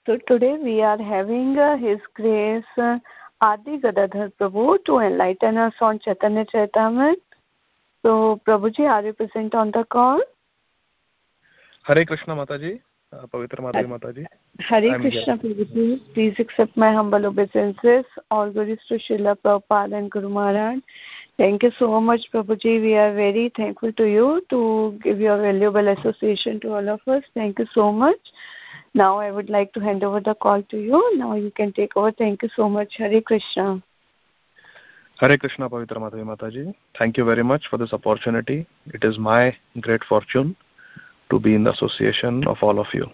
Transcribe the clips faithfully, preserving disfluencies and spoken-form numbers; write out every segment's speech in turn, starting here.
So today we are having uh, His Grace uh, Adi Gadadhar Prabhu to enlighten us on Chaitanya Charitamrita. So Prabhuji, are you present on the call? Hare Krishna Mataji, uh, Pavitra Madhavi Mataji. Hare Krishna Prabhuji, please accept my humble obeisances. All glories to Srila Prabhupada and Guru Maharaj. Thank you so much, Prabhuji. We are very thankful to you to give your valuable association to all of us. Thank you so much. Now I would like to hand over the call to you. Now you can take over. Thank you so much. Hare Krishna. Hare Krishna Pavitra Madhavi Mataji. Thank you very much for this opportunity. It is my great fortune to be in the association of all of you.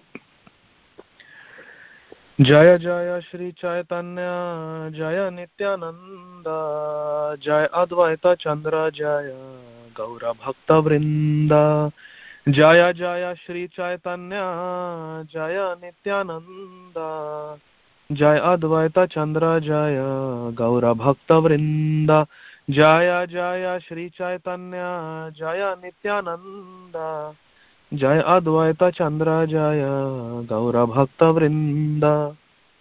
Jaya Jaya Shri Chaitanya Jaya Nityananda Jaya Advaita Chandra Jaya Gaura Bhakta Vrinda Jaya Jaya Shri Chaitanya Jaya Nityananda Jaya Advaita Chandra Jaya Gaura Bhakta Vrinda Jaya Jaya Shri Chaitanya Jaya Nityananda Jaya Advaita Chandra Jaya Gaura Bhakta Vrinda.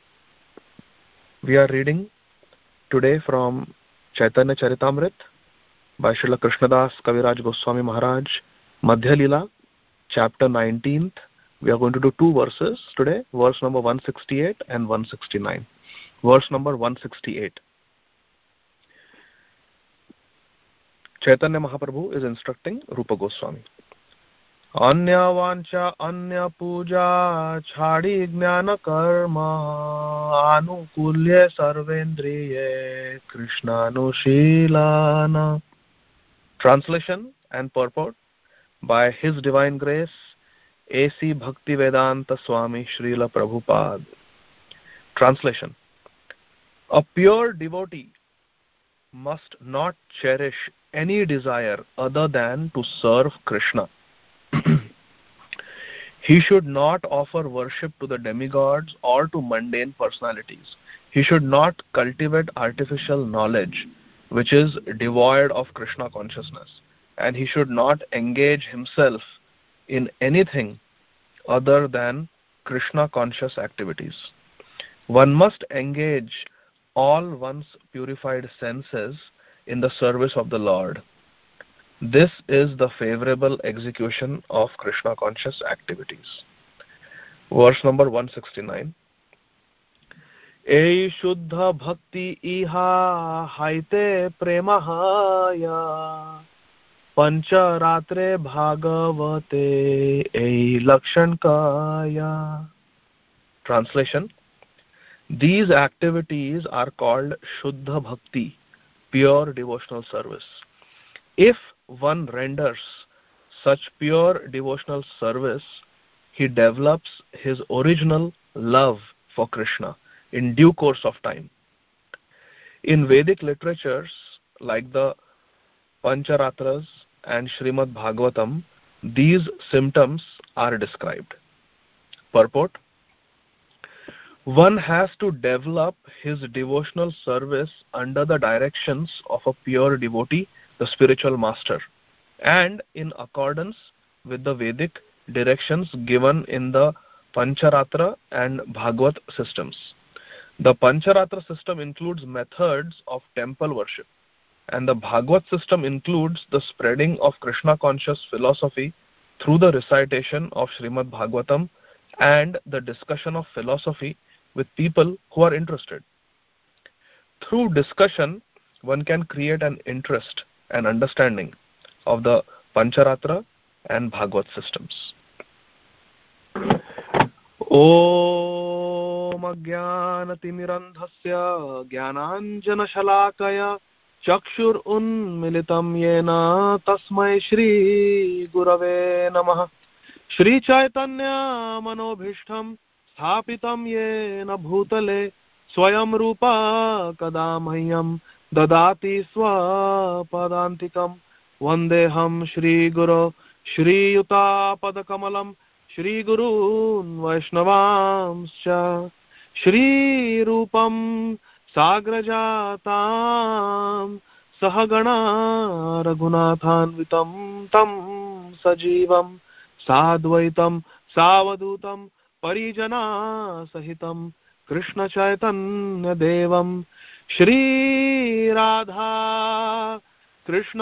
We are reading today from Chaitanya Charitamrita by Srila Krishnadas Kaviraj Goswami Maharaj, Madhya Lila, chapter nineteenth. We are going to do two verses today, verse number one sixty-eight and one sixty-nine. Verse number one sixty-eight. Chaitanya Mahaprabhu is instructing Rupa Goswami. Anya vancha anya puja chhadi jnana karma anukulya sarvendriye krishnanusheelana. Translation and purport by His Divine Grace A C Bhaktivedanta Swami Srila Prabhupada. Translation. A pure devotee must not cherish any desire other than to serve Krishna. He should not offer worship to the demigods or to mundane personalities. He should not cultivate artificial knowledge which is devoid of Krishna consciousness, and he should not engage himself in anything other than Krishna conscious activities. One must engage all one's purified senses in the service of the Lord. This is the favorable execution of Krishna conscious activities. Verse number one sixty-nine. Ei shuddha bhakti iha haite premahaya pancha ratre bhagavate ei lakshankaya. Translation. These activities are called Shuddha Bhakti, pure devotional service. If one renders such pure devotional service, he develops his original love for Krishna in due course of time. In Vedic literatures like the Pancharatras and Srimad Bhagavatam, these symptoms are described. Purport. One has to develop his devotional service under the directions of a pure devotee, the spiritual master, and in accordance with the Vedic directions given in the Pancharatra and Bhagavat systems. The Pancharatra system includes methods of temple worship, and the Bhagavat system includes the spreading of Krishna conscious philosophy through the recitation of Srimad Bhagavatam and the discussion of philosophy with people who are interested. Through discussion, one can create an interest and understanding of the Pancharatra and Bhagavat systems. Om Ajnanatimirandhasya Jnananjana Shalakaya Chakshur Unmilitam Yena Tasmai Shri Gurave Namaha. Shri Chaitanya Manobhishtam Sthapitam Yena Bhutale Swayam Rupa Kadamahyam Dadati Swapadantikam Vandeham Shri Guru Shri Yuta Padakamalam Shri Gurun Vaishnavamscha Shri Rupam Sagrajatam Sahagana Raghunathanvitam Tam Sajivam Sadvaitam Savadutam परिजना सहितं कृष्ण चैतन्य देवं श्री राधा कृष्ण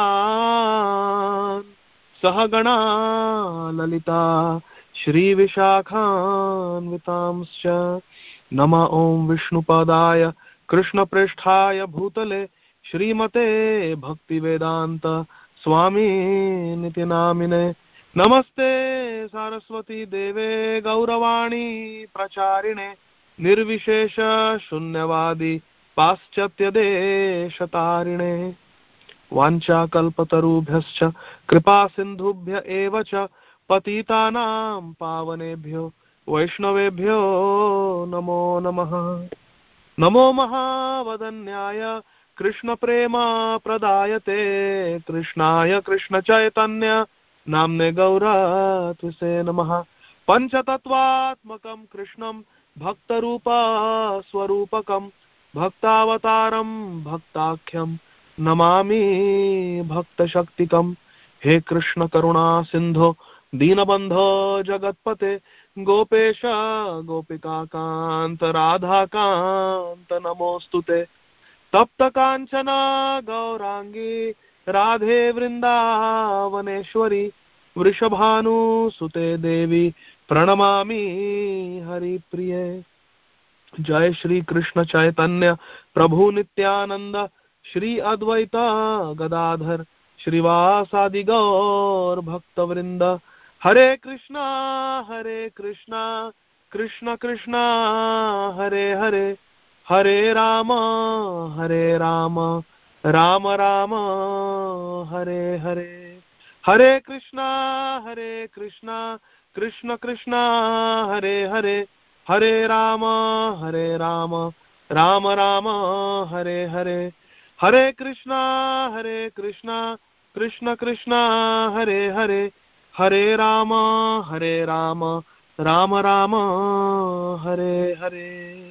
पदान् सहगणा ललिता श्री विशाखान्वितांश्च नमः ओं विष्णुपदाय कृष्णप्रेष्ठाय भूतले श्रीमते भक्तिवेदांत स्वामी निति नामिने नमस्ते सरस्वती देवे गौरवाणी प्रचारिणे निर्विशेष शून्यवादी पाश्चात्य देशतारिणे वाञ्छाकल्पतरुभ्यश्च कृपा सिन्धुभ्य एव च पतितानां पावनेभ्यो वैष्णवेभ्यो नमो नमः। नमो महावदन्याय कृष्ण प्रेम प्रदायते कृष्णाय कृष्ण चैतन्य नाम्ने गौरत्विसे नमः। पंचतत्वात्मकं कृष्णं भक्तरूप स्वरूपकं भक्तावतारं भक्ताख्यं नमामि भक्तशक्तिकं। हे कृष्ण करुणा सिंधो दीनबंधो जगत्पते गोपेश गोपिका कांत राधा कांत नमोस्तुते। तप्त कांचना गौरांगी राधे वृंदावनेश्वरी वृषभानुसुते देवी प्रणमामि हरिप्रिये। जय श्री कृष्ण चैतन्य प्रभु नित्यानंद श्री अद्वैत गदाधर श्रीवासादि गौर भक्तवृंद। हरे कृष्णा हरे कृष्णा कृष्ण कृष्णा हरे हरे हरे राम हरे राम राम राम हरे हरे। हरे कृष्णा हरे कृष्णा कृष्ण कृष्णा हरे हरे हरे राम हरे राम राम राम हरे हरे। हरे कृष्णा हरे कृष्णा कृष्ण कृष्णा हरे हरे हरे राम हरे Ram Ram Ram Hare Hare.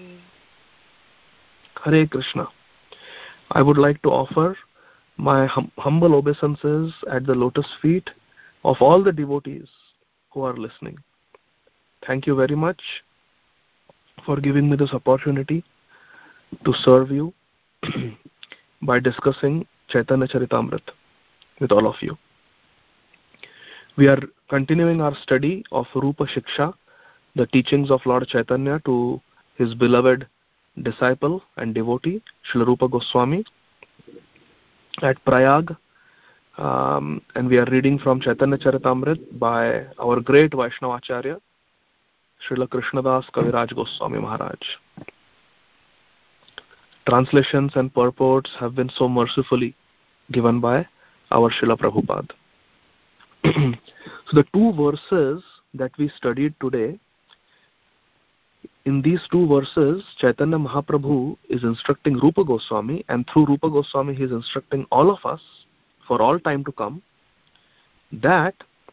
Hare Krishna. I would like to offer my hum humble obeisances at the lotus feet of all the devotees who are listening. Thank you very much for giving me this opportunity to serve you by discussing Chaitanya Charitamrita with all of you. We are continuing our study of Rupa Shiksha, the teachings of Lord Chaitanya to his beloved disciple and devotee, Srila Rupa Goswami, at Prayag, um, and we are reading from Chaitanya Charitamrita by our great Vaishnava Acharya, Srila Krishnadas Kaviraj Goswami Maharaj. Translations and purports have been so mercifully given by our Srila Prabhupada. So the two verses that we studied today, in these two verses, Chaitanya Mahaprabhu is instructing Rupa Goswami, and through Rupa Goswami he is instructing all of us for all time to come, that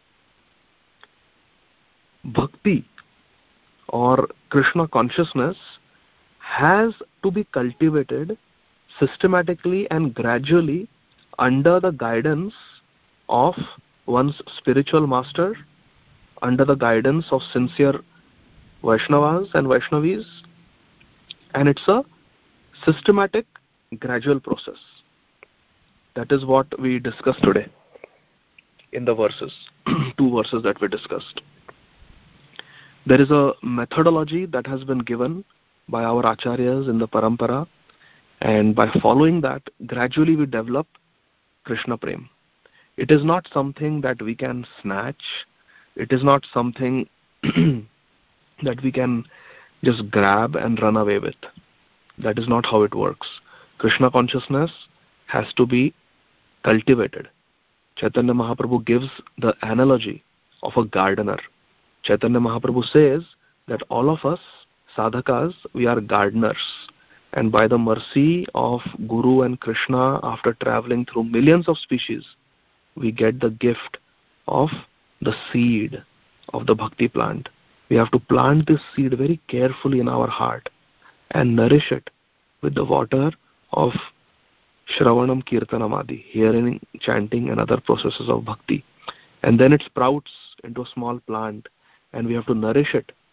bhakti or Krishna consciousness has to be cultivated systematically and gradually under the guidance of one's spiritual master, under the guidance of sincere Vaishnavas and Vaishnavis, and it's a systematic, gradual process. That is what we discussed today in the verses, two verses that we discussed. There is a methodology that has been given by our acharyas in the parampara, and by following that, gradually we develop Krishna Prem. It is not something that we can snatch. It is not something that we can just grab and run away with. That is not how it works. Krishna consciousness has to be cultivated. Chaitanya Mahaprabhu gives the analogy of a gardener. Chaitanya Mahaprabhu says that all of us, sadhakas, we are gardeners. And by the mercy of Guru and Krishna, after traveling through millions of species, we get the gift of the seed of the bhakti plant. We have to plant this seed very carefully in our heart and nourish it with the water of Shravanam, Kirtanam Adi, hearing, chanting and other processes of bhakti. And then it sprouts into a small plant, and we have to nourish it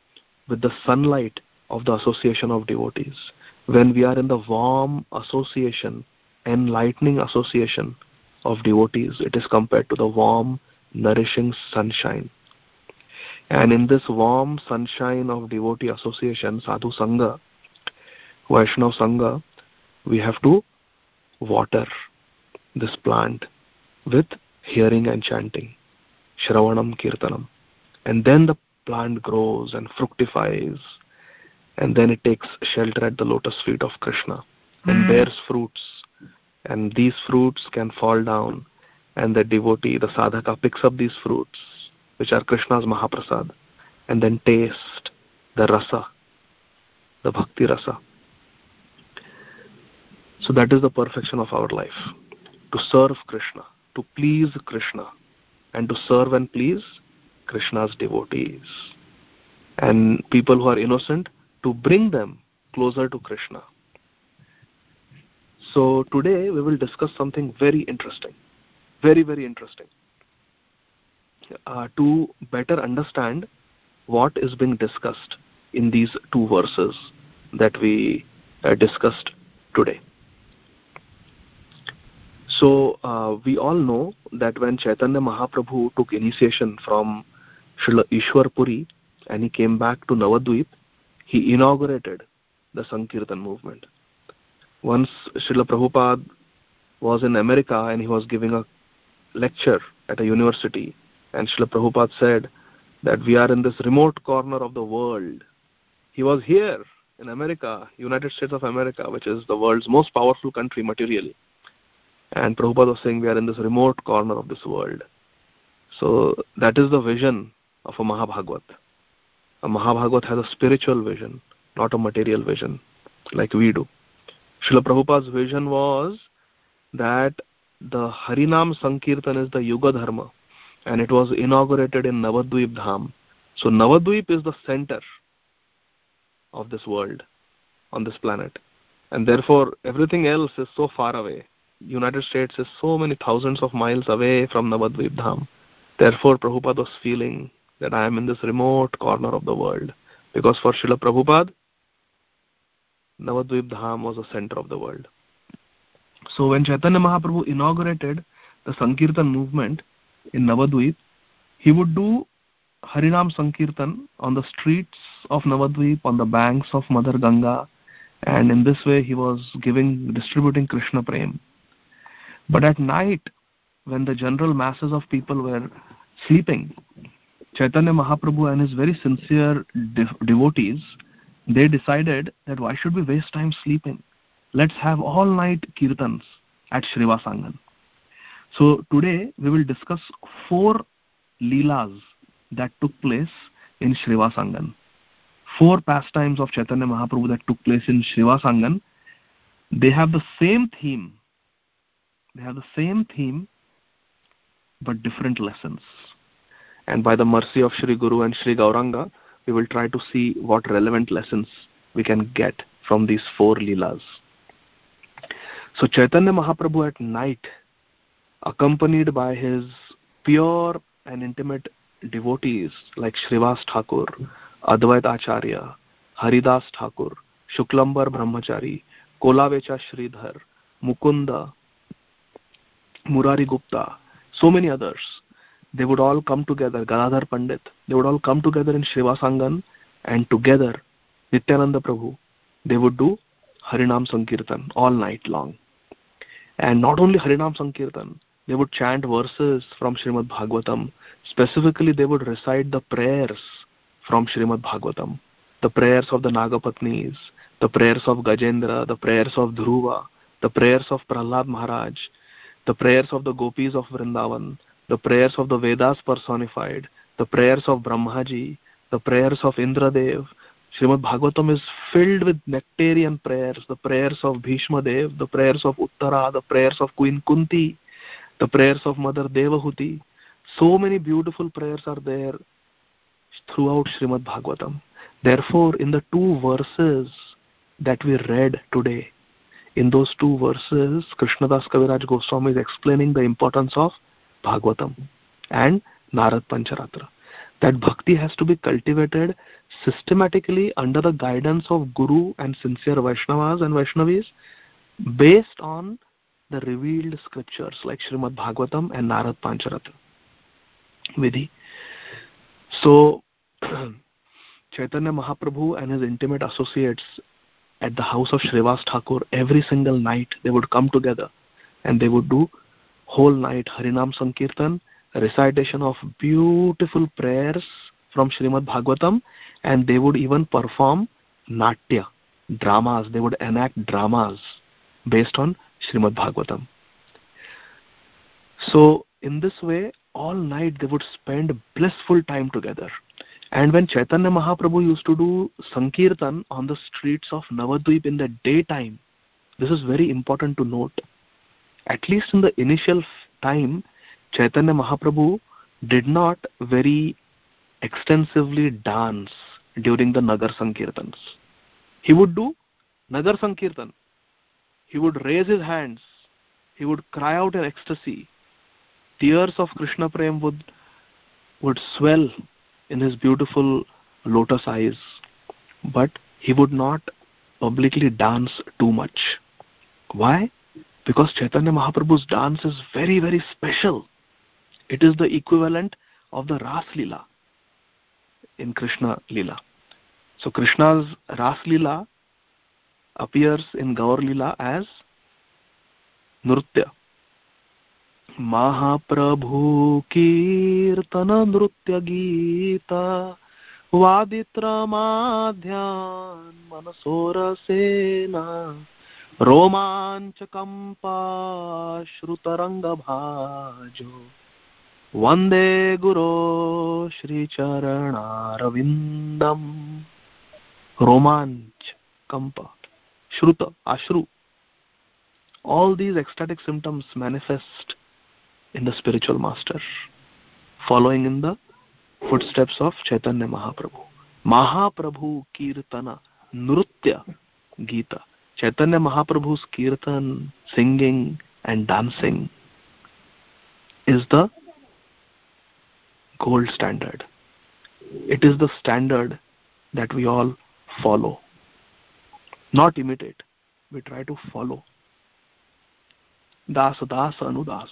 with the sunlight of the association of devotees. When we are in the warm association, enlightening association of devotees, it is compared to the warm, nourishing sunshine. And in this warm sunshine of devotee association, Sadhu Sangha, Vaishnava Sangha, we have to water this plant with hearing and chanting, Shravanam Kirtanam. And then the plant grows and fructifies, and then it takes shelter at the lotus feet of Krishna and bears fruits. And these fruits can fall down, and the devotee, the sadhaka, picks up these fruits, which are Krishna's Mahaprasad, and then taste the rasa, the bhakti rasa. So that is the perfection of our life, to serve Krishna, to please Krishna, and to serve and please Krishna's devotees. And people who are innocent, to bring them closer to Krishna. So today we will discuss something very interesting, very, very interesting, uh, to better understand what is being discussed in these two verses that we uh, discussed today. So uh, we all know that when Chaitanya Mahaprabhu took initiation from Srila Ishwar Puri and he came back to Navadvip, he inaugurated the Sankirtan movement. Once Srila Prabhupada was in America and he was giving a lecture at a university, and Srila Prabhupada said that we are in this remote corner of the world. He was here in America, United States of America, which is the world's most powerful country materially. And Prabhupada was saying we are in this remote corner of this world. So that is the vision of a Mahabhagavat. A Mahabhagavat has a spiritual vision, not a material vision like we do. Srila Prabhupada's vision was that the Harinam Sankirtan is the Yuga Dharma, and it was inaugurated in Navadvip Dham. So Navadvip is the center of this world, on this planet. And therefore everything else is so far away. United States is so many thousands of miles away from Navadvip Dham. Therefore Prabhupada was feeling that I am in this remote corner of the world. Because for Srila Prabhupada, Navadvip Dham was the center of the world. So when Chaitanya Mahaprabhu inaugurated the Sankirtan movement in Navadvip, he would do Harinam Sankirtan on the streets of Navadvip, on the banks of Mother Ganga, and in this way he was giving, distributing Krishna Prem. But at night, when the general masses of people were sleeping, Chaitanya Mahaprabhu and his very sincere de- devotees, they decided that why should we waste time sleeping? Let's have all night kirtans at Srivasangan. So today we will discuss four leelas that took place in Srivasangan. Four pastimes of Chaitanya Mahaprabhu that took place in Srivasangan. They have the same theme. They have the same theme, but different lessons. And by the mercy of Shri Guru and Shri Gauranga, we will try to see what relevant lessons we can get from these four leelas. So Chaitanya Mahaprabhu at night, accompanied by his pure and intimate devotees like Srivas Thakur, Advaita Acharya, Haridas Thakur, Shuklambar Brahmachari, Kolavecha Sridhar, Mukunda, Murari Gupta, so many others, they would all come together, Gadadhar Pandit, they would all come together in Srivasangan, and together, Nityananda Prabhu, they would do Harinam Sankirtan all night long. And not only Harinam Sankirtan, they would chant verses from Srimad Bhagavatam. Specifically, they would recite the prayers from Srimad Bhagavatam, the prayers of the Nagapatnis, the prayers of Gajendra, the prayers of Dhruva, the prayers of Prahlad Maharaj, the prayers of the Gopis of Vrindavan, the prayers of the Vedas personified, the prayers of Brahmaji, the prayers of Indradev. Srimad Bhagavatam is filled with nectarian prayers, the prayers of Bhishma Dev, the prayers of Uttara, the prayers of Queen Kunti, the prayers of Mother Devahuti. So many beautiful prayers are there throughout Srimad Bhagavatam. Therefore, in the two verses that we read today, in those two verses, Krishnadas Kaviraj Goswami is explaining the importance of Bhagavatam and Narad Pancharatra. That bhakti has to be cultivated systematically under the guidance of Guru and sincere Vaishnavas and Vaishnavis, based on the revealed scriptures like Srimad Bhagavatam and Narad Pancharatra Vidhi. So Chaitanya Mahaprabhu and his intimate associates at the house of Shrivas Thakur, every single night they would come together and they would do whole night Harinam Sankirtan, recitation of beautiful prayers from Srimad Bhagavatam, and they would even perform natya, dramas. They would enact dramas based on Srimad Bhagavatam. So in this way, all night they would spend blissful time together. And when Chaitanya Mahaprabhu used to do Sankirtan on the streets of Navadvip in the daytime, this is very important to note. At least in the initial time, Chaitanya Mahaprabhu did not very extensively dance during the Nagar Sankirtans. He would do Nagar Sankirtan. He would raise his hands. He would cry out in ecstasy. Tears of Krishna Prem would, would swell in his beautiful lotus eyes. But he would not publicly dance too much. Why? Because Chaitanya Mahaprabhu's dance is very, very special. It is the equivalent of the Ras Leela in Krishna Leela. So Krishna's Ras Leela appears in Gaur Leela as Nrutya. Mahaprabhu Kirtana Nrutya Gita Vaditra Madhyan Manasora Sena Romanchakampa Shrutaranga Bhajo Vande Guru Shri Charanaravindam. Romanch, Kampa, Shruta, Ashru. All these ecstatic symptoms manifest in the spiritual master, following in the footsteps of Chaitanya Mahaprabhu. Mahaprabhu Kirtana Nrutya Gita. Chaitanya Mahaprabhu's Kirtan, singing and dancing is the gold standard. It is the standard that we all follow. Not imitate. We try to follow. Das, das, anudas.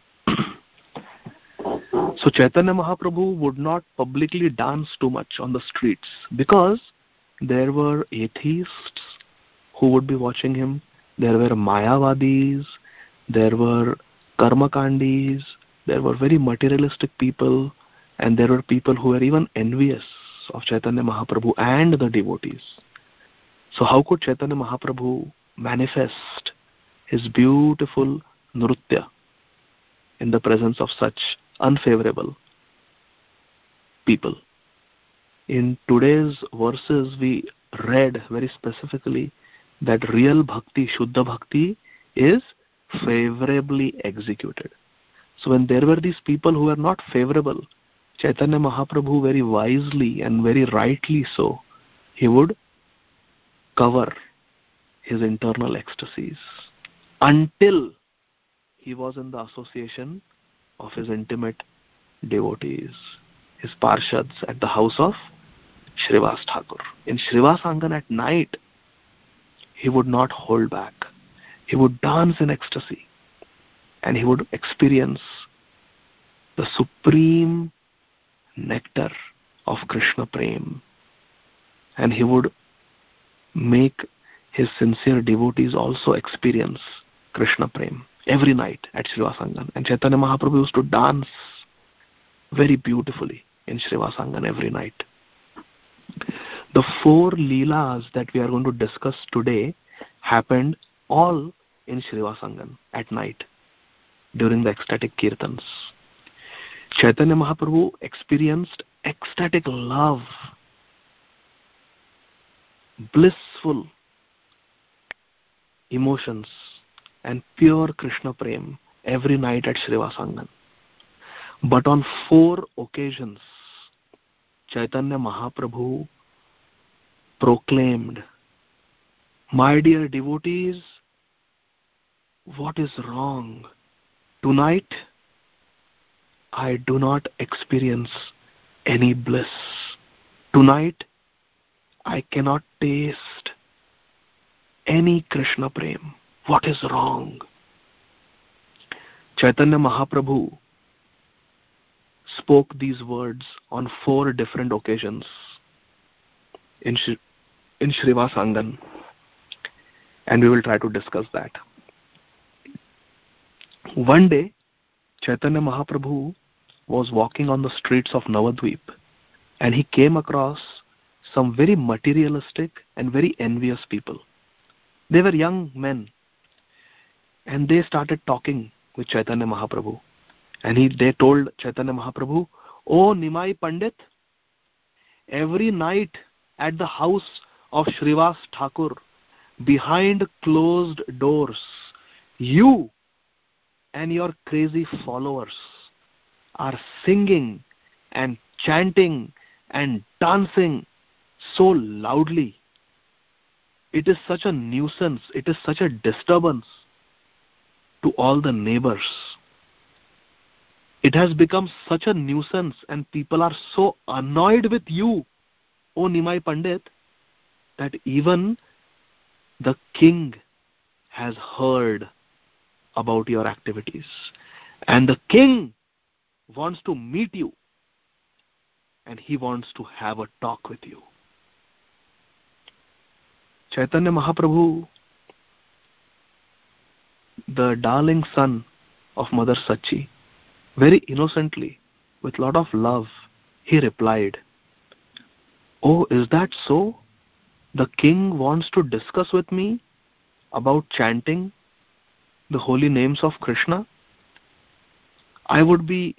So Chaitanya Mahaprabhu would not publicly dance too much on the streets because there were atheists who would be watching him. There were Mayavadis. There were Karmakandis. There were very materialistic people. And there were people who were even envious of Chaitanya Mahaprabhu and the devotees. So how could Chaitanya Mahaprabhu manifest his beautiful nrutya in the presence of such unfavorable people? In today's verses, we read very specifically that real bhakti, Shuddha bhakti, is favorably executed. So when there were these people who were not favorable, Chaitanya Mahaprabhu very wisely and very rightly so, he would cover his internal ecstasies until he was in the association of his intimate devotees, his parshads at the house of Shrivas Thakur. In Shrivas Angan at night, he would not hold back. He would dance in ecstasy and he would experience the supreme nectar of Krishna Prem, and he would make his sincere devotees also experience Krishna Prem every night at Srivasangan. And Chaitanya Mahaprabhu used to dance very beautifully in Srivasangan every night. The four Leelas that we are going to discuss today happened all in Srivasangan at night during the ecstatic kirtans. Chaitanya Mahaprabhu experienced ecstatic love, blissful emotions, and pure Krishna Prem every night at Srivasangan. But on four occasions, Chaitanya Mahaprabhu proclaimed, "My dear devotees, what is wrong? Tonight, I do not experience any bliss. Tonight, I cannot taste any Krishna Prem. What is wrong? Chaitanya Mahaprabhu spoke these words on four different occasions in, Sh- in Srivasangan, and we will try to discuss that. One day, Chaitanya Mahaprabhu was walking on the streets of Navadvip, and he came across some very materialistic and very envious people. They were young men, and they started talking with Chaitanya Mahaprabhu. And he, they told Chaitanya Mahaprabhu, "Oh Nimai Pandit, every night at the house of Srivas Thakur, behind closed doors, you and your crazy followers are singing and chanting and dancing so loudly. It is such a nuisance, it is such a disturbance to all the neighbors. It has become such a nuisance and people are so annoyed with you, O Nimai Pandit, that even the king has heard about your activities. And the king wants to meet you and he wants to have a talk with you." Chaitanya Mahaprabhu, the darling son of Mother Sachi, very innocently, with lot of love, he replied, "Oh, is that so? The king wants to discuss with me about chanting the holy names of Krishna? I would be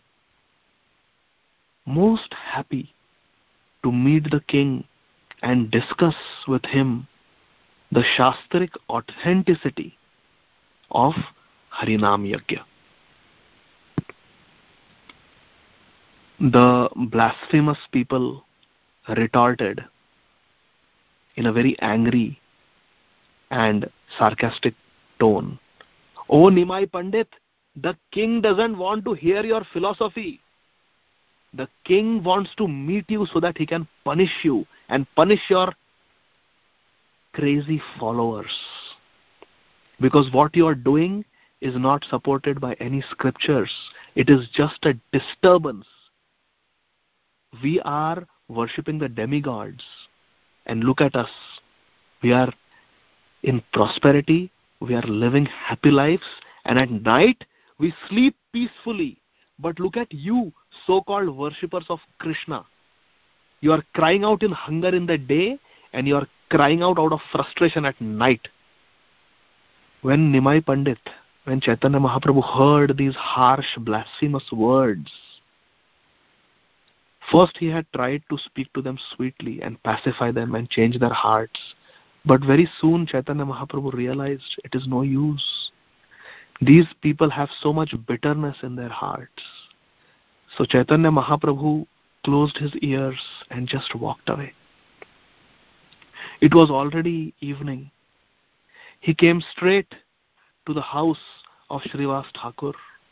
most happy to meet the king and discuss with him the Shastric authenticity of Harinam Yajna." The blasphemous people retorted in a very angry and sarcastic tone, "Oh Nimai Pandit, the king doesn't want to hear your philosophy. The king wants to meet you so that he can punish you and punish your crazy followers. Because what you are doing is not supported by any scriptures. It is just a disturbance. We are worshipping the demigods. And look at us. We are in prosperity. We are living happy lives. And at night, we sleep peacefully. But look at you, so-called worshippers of Krishna. You are crying out in hunger in the day, and you are crying out out of frustration at night." When Nimai Pandit, when Chaitanya Mahaprabhu heard these harsh, blasphemous words, first he had tried to speak to them sweetly and pacify them and change their hearts. But very soon Chaitanya Mahaprabhu realized it is no use. These people have so much bitterness in their hearts. So Chaitanya Mahaprabhu closed his ears and just walked away. It was already evening. He came straight to the house of Srivas Thakur.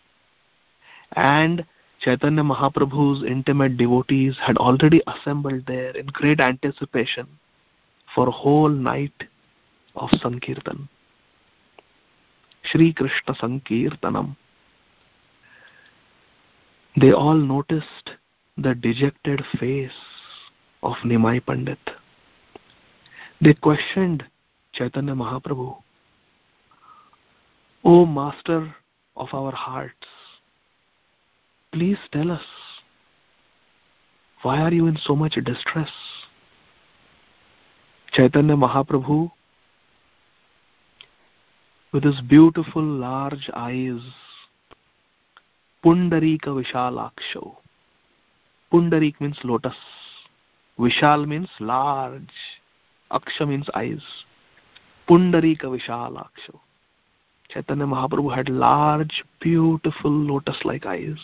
And Chaitanya Mahaprabhu's intimate devotees had already assembled there in great anticipation for a whole night of Sankirtan. Shri Krishna Sankirtanam. They all noticed the dejected face of Nimai Pandit. They questioned Chaitanya Mahaprabhu, "O Master of our hearts, please tell us, why are you in so much distress?" Chaitanya Mahaprabhu, with his beautiful large eyes, Pundarika Vishalaksho. Pundarik means lotus. Vishal means large. Aksha means eyes. Pundarika Vishalaksho. Chaitanya Mahaprabhu had large, beautiful lotus-like eyes.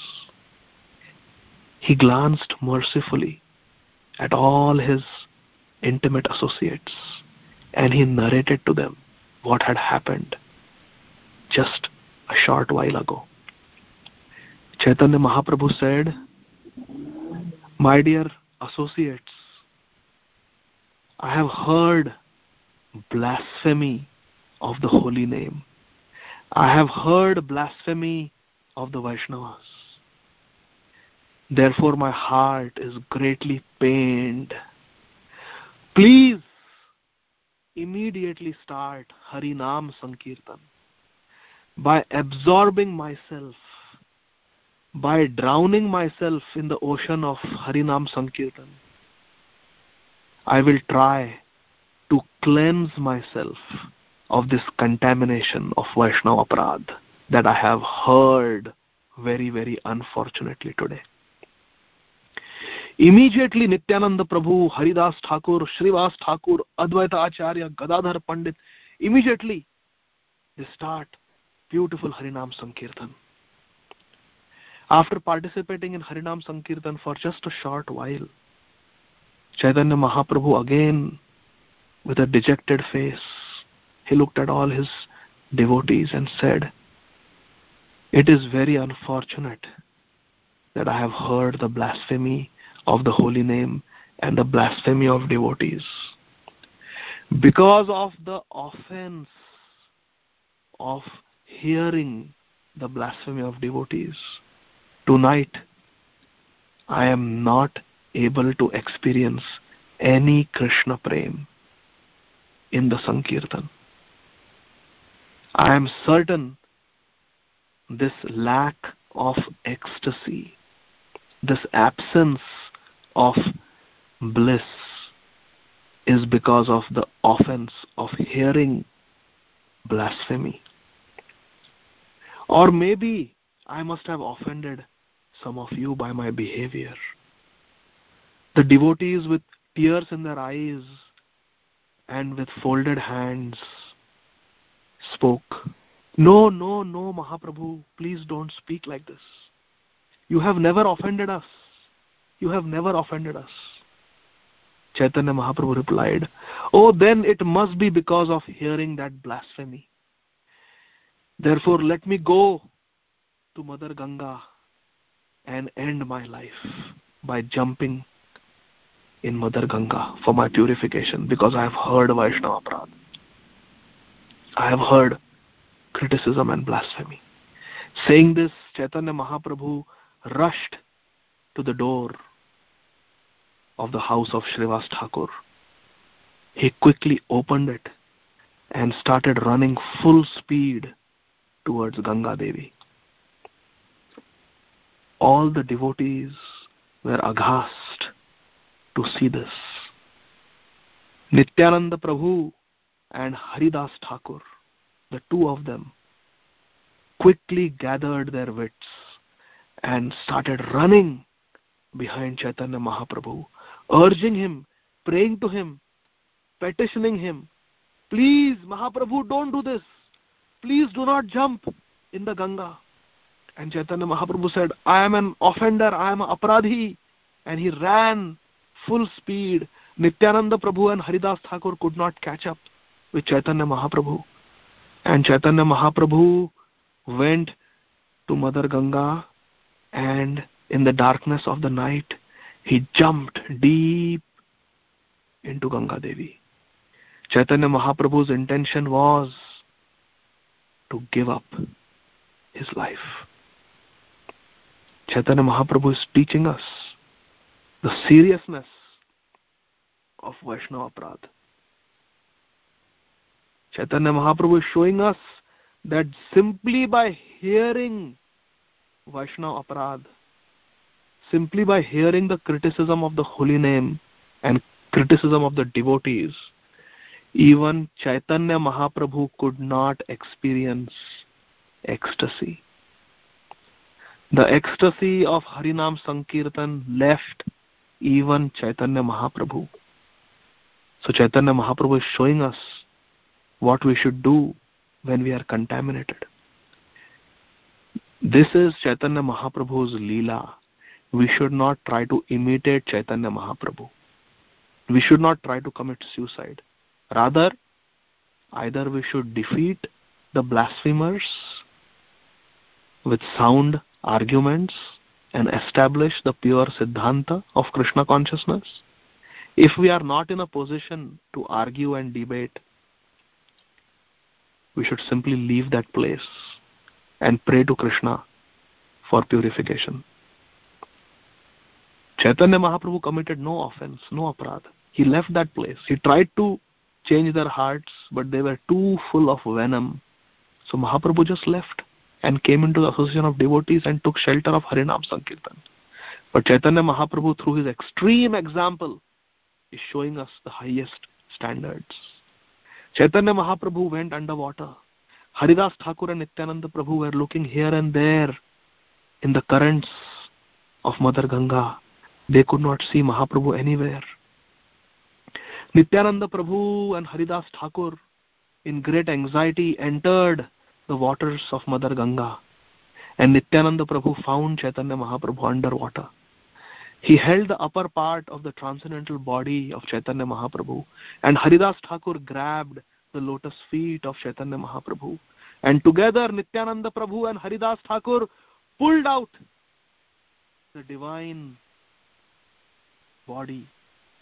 He glanced mercifully at all his intimate associates and he narrated to them what had happened just a short while ago. Chaitanya Mahaprabhu said, My dear associates, I have heard blasphemy of the holy name. I have heard blasphemy of the Vaishnavas. Therefore my heart is greatly pained. Please immediately start Harinam Sankirtan by absorbing myself, by drowning myself in the ocean of Harinam Sankirtan. I will try to cleanse myself of this contamination of Vaishnava Aparadh that I have heard very, very unfortunately today. Immediately Nityananda Prabhu, Haridas Thakur, Srivas Thakur, Advaita Acharya, Gadadhar Pandit, immediately they start beautiful Harinam Sankirtan. After participating in Harinam Sankirtan for just a short while, Chaitanya Mahaprabhu again, with a dejected face, he looked at all his devotees and said, "It is very unfortunate that I have heard the blasphemy of the holy name and the blasphemy of devotees. Because of the offense of hearing the blasphemy of devotees, tonight I am not able to experience any Krishna Prem in the Sankirtan. I am certain this lack of ecstasy, this absence of bliss is because of the offense of hearing blasphemy. Or maybe I must have offended some of you by my behavior." The devotees, with tears in their eyes and with folded hands, spoke, "No, no, no, Mahaprabhu, please don't speak like this. You have never offended us. You have never offended us." Chaitanya Mahaprabhu replied, "Oh, then it must be because of hearing that blasphemy. Therefore, let me go to Mother Ganga and end my life by jumping in Mother Ganga for my purification, because I have heard Vaishnava Aparadh. I have heard criticism and blasphemy." Saying this, Chaitanya Mahaprabhu rushed to the door of the house of Srivas Thakur. He quickly opened it and started running full speed towards Ganga Devi. All the devotees were aghast to see this. Nityananda Prabhu and Haridas Thakur, the two of them, quickly gathered their wits and started running behind Chaitanya Mahaprabhu, urging him, praying to him, petitioning him, "Please, Mahaprabhu, don't do this. Please do not jump in the Ganga." And Chaitanya Mahaprabhu said, "I am an offender, I am an aparadhi." And he ran full speed. Nityananda Prabhu and Haridas Thakur could not catch up with Chaitanya Mahaprabhu. And Chaitanya Mahaprabhu went to Mother Ganga, and in the darkness of the night, he jumped deep into Ganga Devi. Chaitanya Mahaprabhu's intention was to give up his life. Chaitanya Mahaprabhu is teaching us the seriousness of Vaishnava Aparadh. Chaitanya Mahaprabhu is showing us that simply by hearing Vaishnava Aparadh, simply by hearing the criticism of the holy name and criticism of the devotees, even Chaitanya Mahaprabhu could not experience ecstasy. The ecstasy of Harinam Sankirtan left even Chaitanya Mahaprabhu. So Chaitanya Mahaprabhu is showing us what we should do when we are contaminated. This is Chaitanya Mahaprabhu's Leela. We should not try to imitate Chaitanya Mahaprabhu. We should not try to commit suicide. Rather, either we should defeat the blasphemers with sound arguments, and establish the pure Siddhanta of Krishna consciousness, if we are not in a position to argue and debate, we should simply leave that place and pray to Krishna for purification. Chaitanya Mahaprabhu committed no offense, no aparadha. He left that place. He tried to change their hearts, but they were too full of venom. So Mahaprabhu just left and came into the association of devotees and took shelter of Harinam Sankirtan. But Chaitanya Mahaprabhu, through his extreme example, is showing us the highest standards. Chaitanya Mahaprabhu went underwater. Haridas Thakur and Nityananda Prabhu were looking here and there in the currents of Mother Ganga. They could not see Mahaprabhu anywhere. Nityananda Prabhu and Haridas Thakur, in great anxiety, entered the waters of Mother Ganga. And Nityananda Prabhu found Chaitanya Mahaprabhu underwater. He held the upper part of the transcendental body of Chaitanya Mahaprabhu, and Haridas Thakur grabbed the lotus feet of Chaitanya Mahaprabhu. And together Nityananda Prabhu and Haridas Thakur pulled out the divine body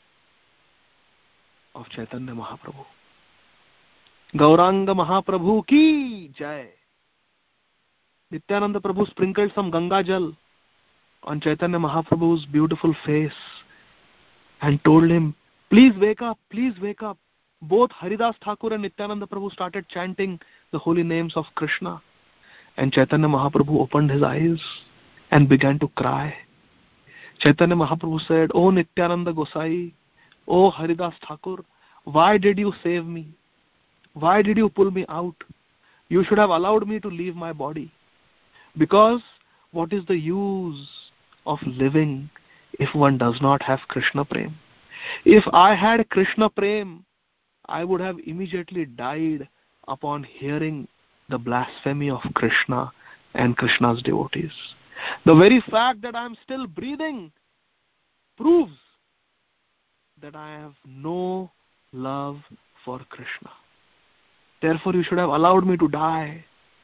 of Chaitanya Mahaprabhu. Gauranga Mahaprabhu ki jai. Nityananda Prabhu sprinkled some Ganga Jal on Chaitanya Mahaprabhu's beautiful face and told him, please wake up, please wake up. Both Haridas Thakur and Nityananda Prabhu started chanting the holy names of Krishna. And Chaitanya Mahaprabhu opened his eyes and began to cry. Chaitanya Mahaprabhu said, "Oh Nityananda Gosai, oh Haridas Thakur, why did you save me? Why did you pull me out? You should have allowed me to leave my body. Because what is the use of living if one does not have Krishna Prem? If I had Krishna Prem, I would have immediately died upon hearing the blasphemy of Krishna and Krishna's devotees. The very fact that I am still breathing proves that I have no love for Krishna. Therefore, you should have allowed me to die."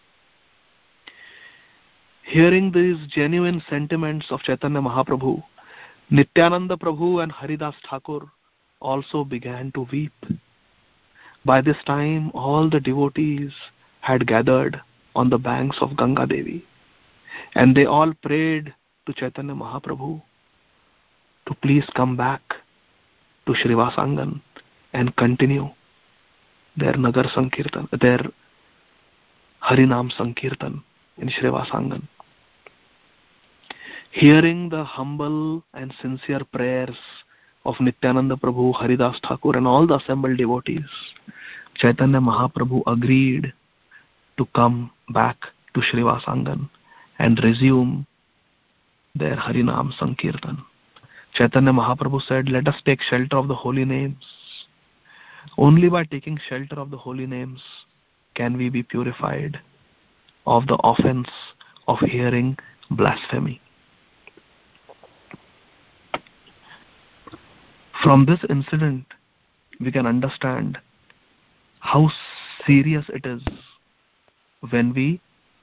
Hearing these genuine sentiments of Chaitanya Mahaprabhu, Nityananda Prabhu and Haridas Thakur also began to weep. By this time, all the devotees had gathered on the banks of Ganga Devi, and they all prayed to Chaitanya Mahaprabhu to please come back to Srivasangan and continue their Nagar Sankirtan, their Harinam Sankirtan in Srivasangan. Hearing the humble and sincere prayers of Nityananda Prabhu, Haridas Thakur and all the assembled devotees, Chaitanya Mahaprabhu agreed to come back to Srivasangan and resume their Harinam Sankirtan. Chaitanya Mahaprabhu said, "Let us take shelter of the holy names. Only by taking shelter of the holy names can we be purified of the offense of hearing blasphemy." From this incident, we can understand how serious it is when we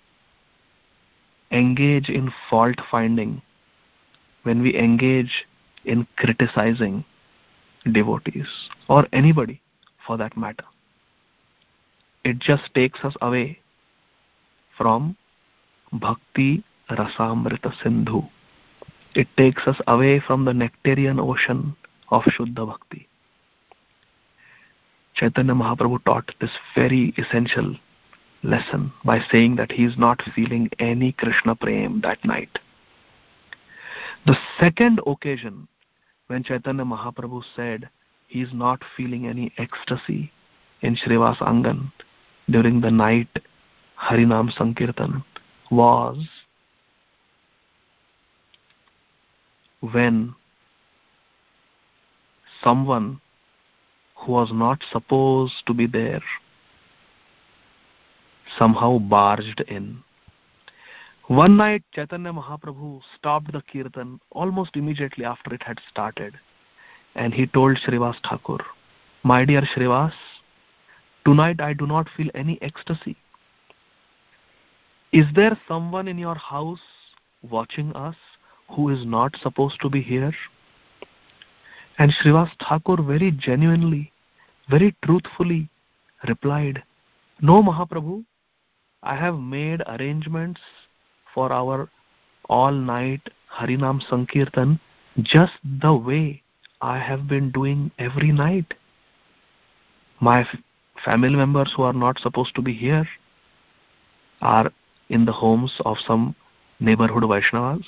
engage in fault finding, when we engage in criticizing devotees or anybody for that matter. It just takes us away from Bhakti Rasamrita Sindhu. It takes us away from the nectarian ocean of Shuddha Bhakti. Chaitanya Mahaprabhu taught this very essential lesson by saying that he is not feeling any Krishna Prem that night. The second occasion when Chaitanya Mahaprabhu said he is not feeling any ecstasy in Srivasangan during the night Harinam Sankirtan was when someone who was not supposed to be there somehow barged in. One night Chaitanya Mahaprabhu stopped the Kirtan almost immediately after it had started, and he told Srivas Thakur, "My dear Srivas, tonight I do not feel any ecstasy. Is there someone in your house watching us who is not supposed to be here? And Srivas Thakur very genuinely, very truthfully replied, no, Mahaprabhu, I have made arrangements for our all-night Harinam Sankirtan just the way I have been doing every night. My f- family members who are not supposed to be here are in the homes of some neighborhood Vaishnavas.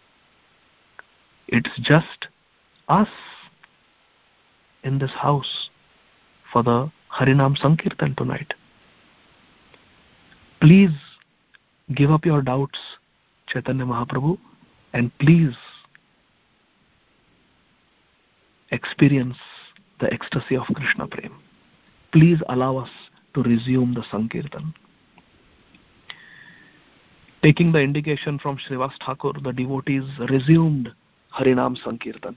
It's just us in this house for the Harinam Sankirtan tonight. Please give up your doubts, Chaitanya Mahaprabhu, and please experience the ecstasy of Krishna Prem. Please allow us to resume the Sankirtan. Taking the indication from Srivas Thakur, the devotees resumed Harinam Sankirtan.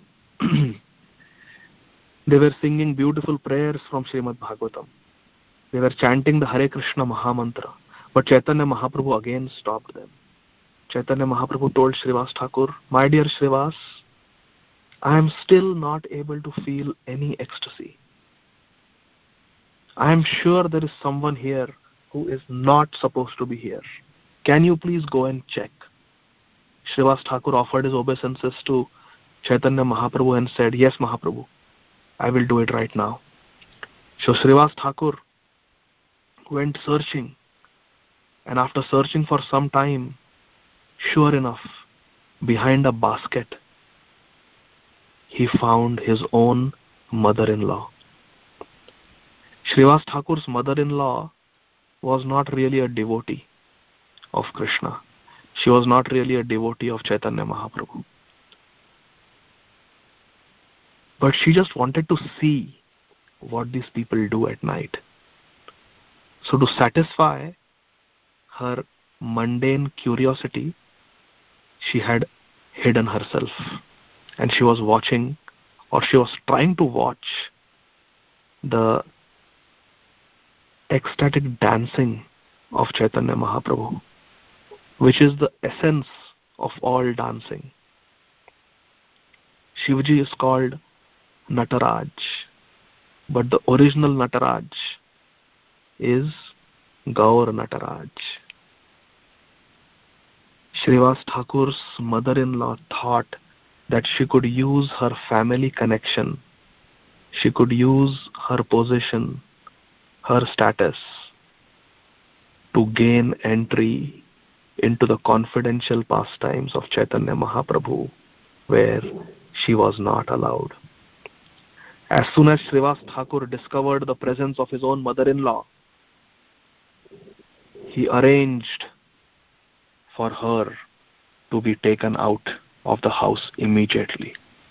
They were singing beautiful prayers from Srimad Bhagavatam. They were chanting the Hare Krishna Mahamantra. But Chaitanya Mahaprabhu again stopped them. Chaitanya Mahaprabhu told Srivas Thakur, my dear Srivas, I am still not able to feel any ecstasy. I am sure there is someone here who is not supposed to be here. Can you please go and check? Srivas Thakur offered his obeisances to Chaitanya Mahaprabhu and said, yes, Mahaprabhu, I will do it right now. So Srivas Thakur went searching, and after searching for some time, sure enough, behind a basket, he found his own mother-in-law. Srivas Thakur's mother-in-law was not really a devotee of Krishna. She was not really a devotee of Chaitanya Mahaprabhu. But she just wanted to see what these people do at night. So to satisfy her mundane curiosity, she had hidden herself, and she was watching, or she was trying to watch the ecstatic dancing of Chaitanya Mahaprabhu, which is the essence of all dancing. Shivaji is called Nataraj, but the original Nataraj is Gaur Nataraj. Srivas Thakur's mother-in-law thought that she could use her family connection, she could use her position, her status to gain entry into the confidential pastimes of Chaitanya Mahaprabhu, where she was not allowed. As soon as Srivas Thakur discovered the presence of his own mother-in-law, he arranged for her to be taken out of the house immediately.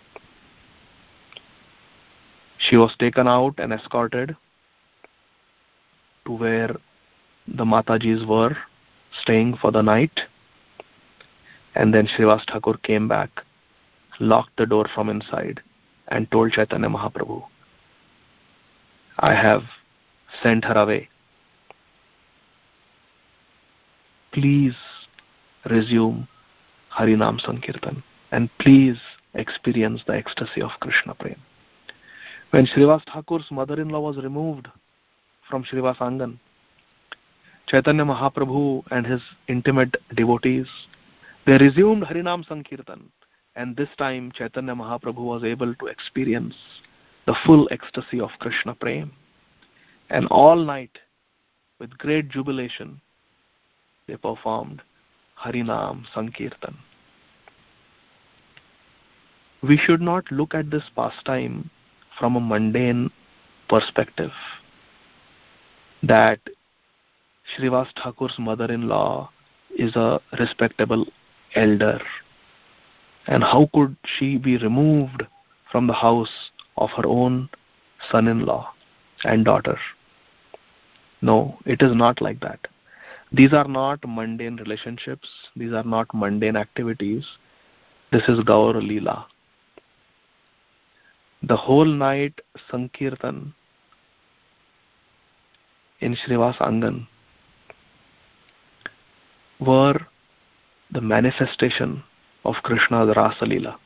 She was taken out and escorted to where the Matajis were staying for the night, and then Srivas Thakur came back, locked the door from inside, and told Chaitanya Mahaprabhu, I have sent her away. Please resume Harinam Sankirtan, and please experience the ecstasy of Krishna Prem. When Srivas Thakur's mother-in-law was removed from Srivas Angan, Chaitanya Mahaprabhu and his intimate devotees, they resumed Harinam Sankirtan, and this time Chaitanya Mahaprabhu was able to experience the full ecstasy of Krishna Prem. And all night, with great jubilation, they performed Harinam Sankirtan. We should not look at this pastime from a mundane perspective, that Srivas Thakur's mother-in-law is a respectable elder, and how could she be removed from the house of her own son-in-law and daughter? No, it is not like that. These are not mundane relationships. These are not mundane activities. This is Gaur Leela. The whole night Sankirtan in Srivas Angan were the manifestation of Krishna's Rasa Leela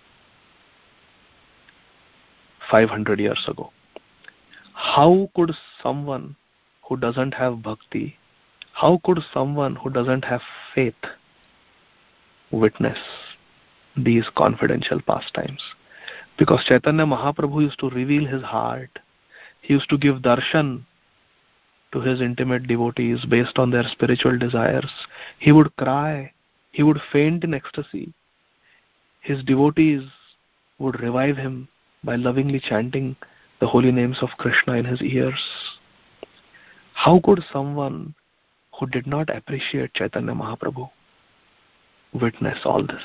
five hundred years ago. How could someone who doesn't have bhakti, how could someone who doesn't have faith witness these confidential pastimes? Because Chaitanya Mahaprabhu used to reveal his heart. He used to give darshan to his intimate devotees based on their spiritual desires. He would cry. He would faint in ecstasy. His devotees would revive him by lovingly chanting the holy names of Krishna in his ears. How could someone who did not appreciate Chaitanya Mahaprabhu witness all this?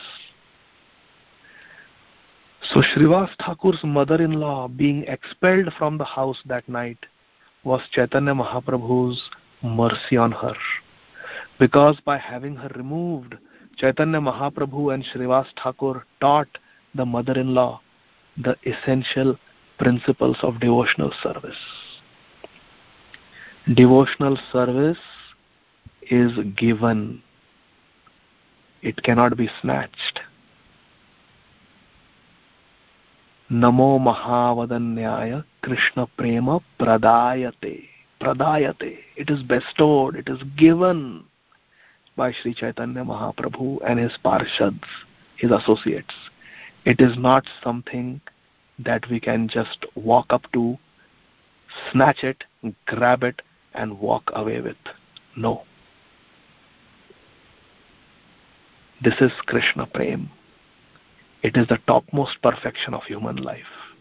So Srivas Thakur's mother-in-law being expelled from the house that night was Chaitanya Mahaprabhu's mercy on her. Because by having her removed, Chaitanya Mahaprabhu and Srivas Thakur taught the mother-in-law the essential principles of devotional service. Devotional service is given. It cannot be snatched. Namo Mahavadanyaya Krishna Prema Pradayate. Pradayate. It is bestowed, it is given by Sri Chaitanya Mahaprabhu and his Parshads, his associates. It is not something that we can just walk up to, snatch it, grab it, and walk away with. No. This is Krishna Prem. It is the topmost perfection of human life.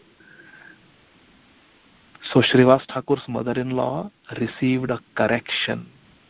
So Srivas Thakur's mother-in-law received a correction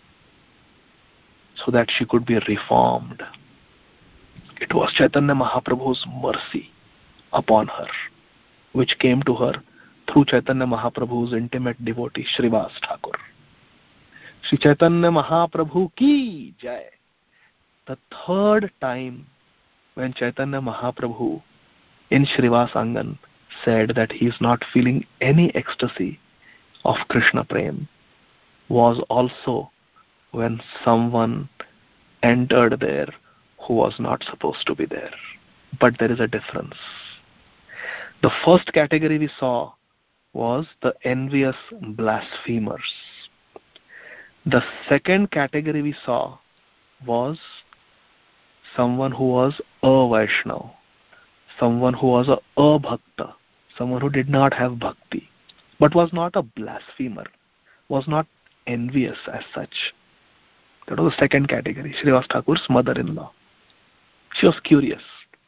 so that she could be reformed. It was Chaitanya Mahaprabhu's mercy upon her, which came to her through Chaitanya Mahaprabhu's intimate devotee, Srivas Thakur. Shri Chaitanya Mahaprabhu ki jai. The third time when Chaitanya Mahaprabhu in Srivas Angan said that he is not feeling any ecstasy of Krishna Prem was also when someone entered there who was not supposed to be there. But there is a difference. The first category we saw was the envious blasphemers. The second category we saw was someone who was a Vaishnava, someone who was a abhakta, someone who did not have bhakti, but was not a blasphemer, was not envious as such. That was the second category, Srivas Thakur's mother-in-law. She was curious,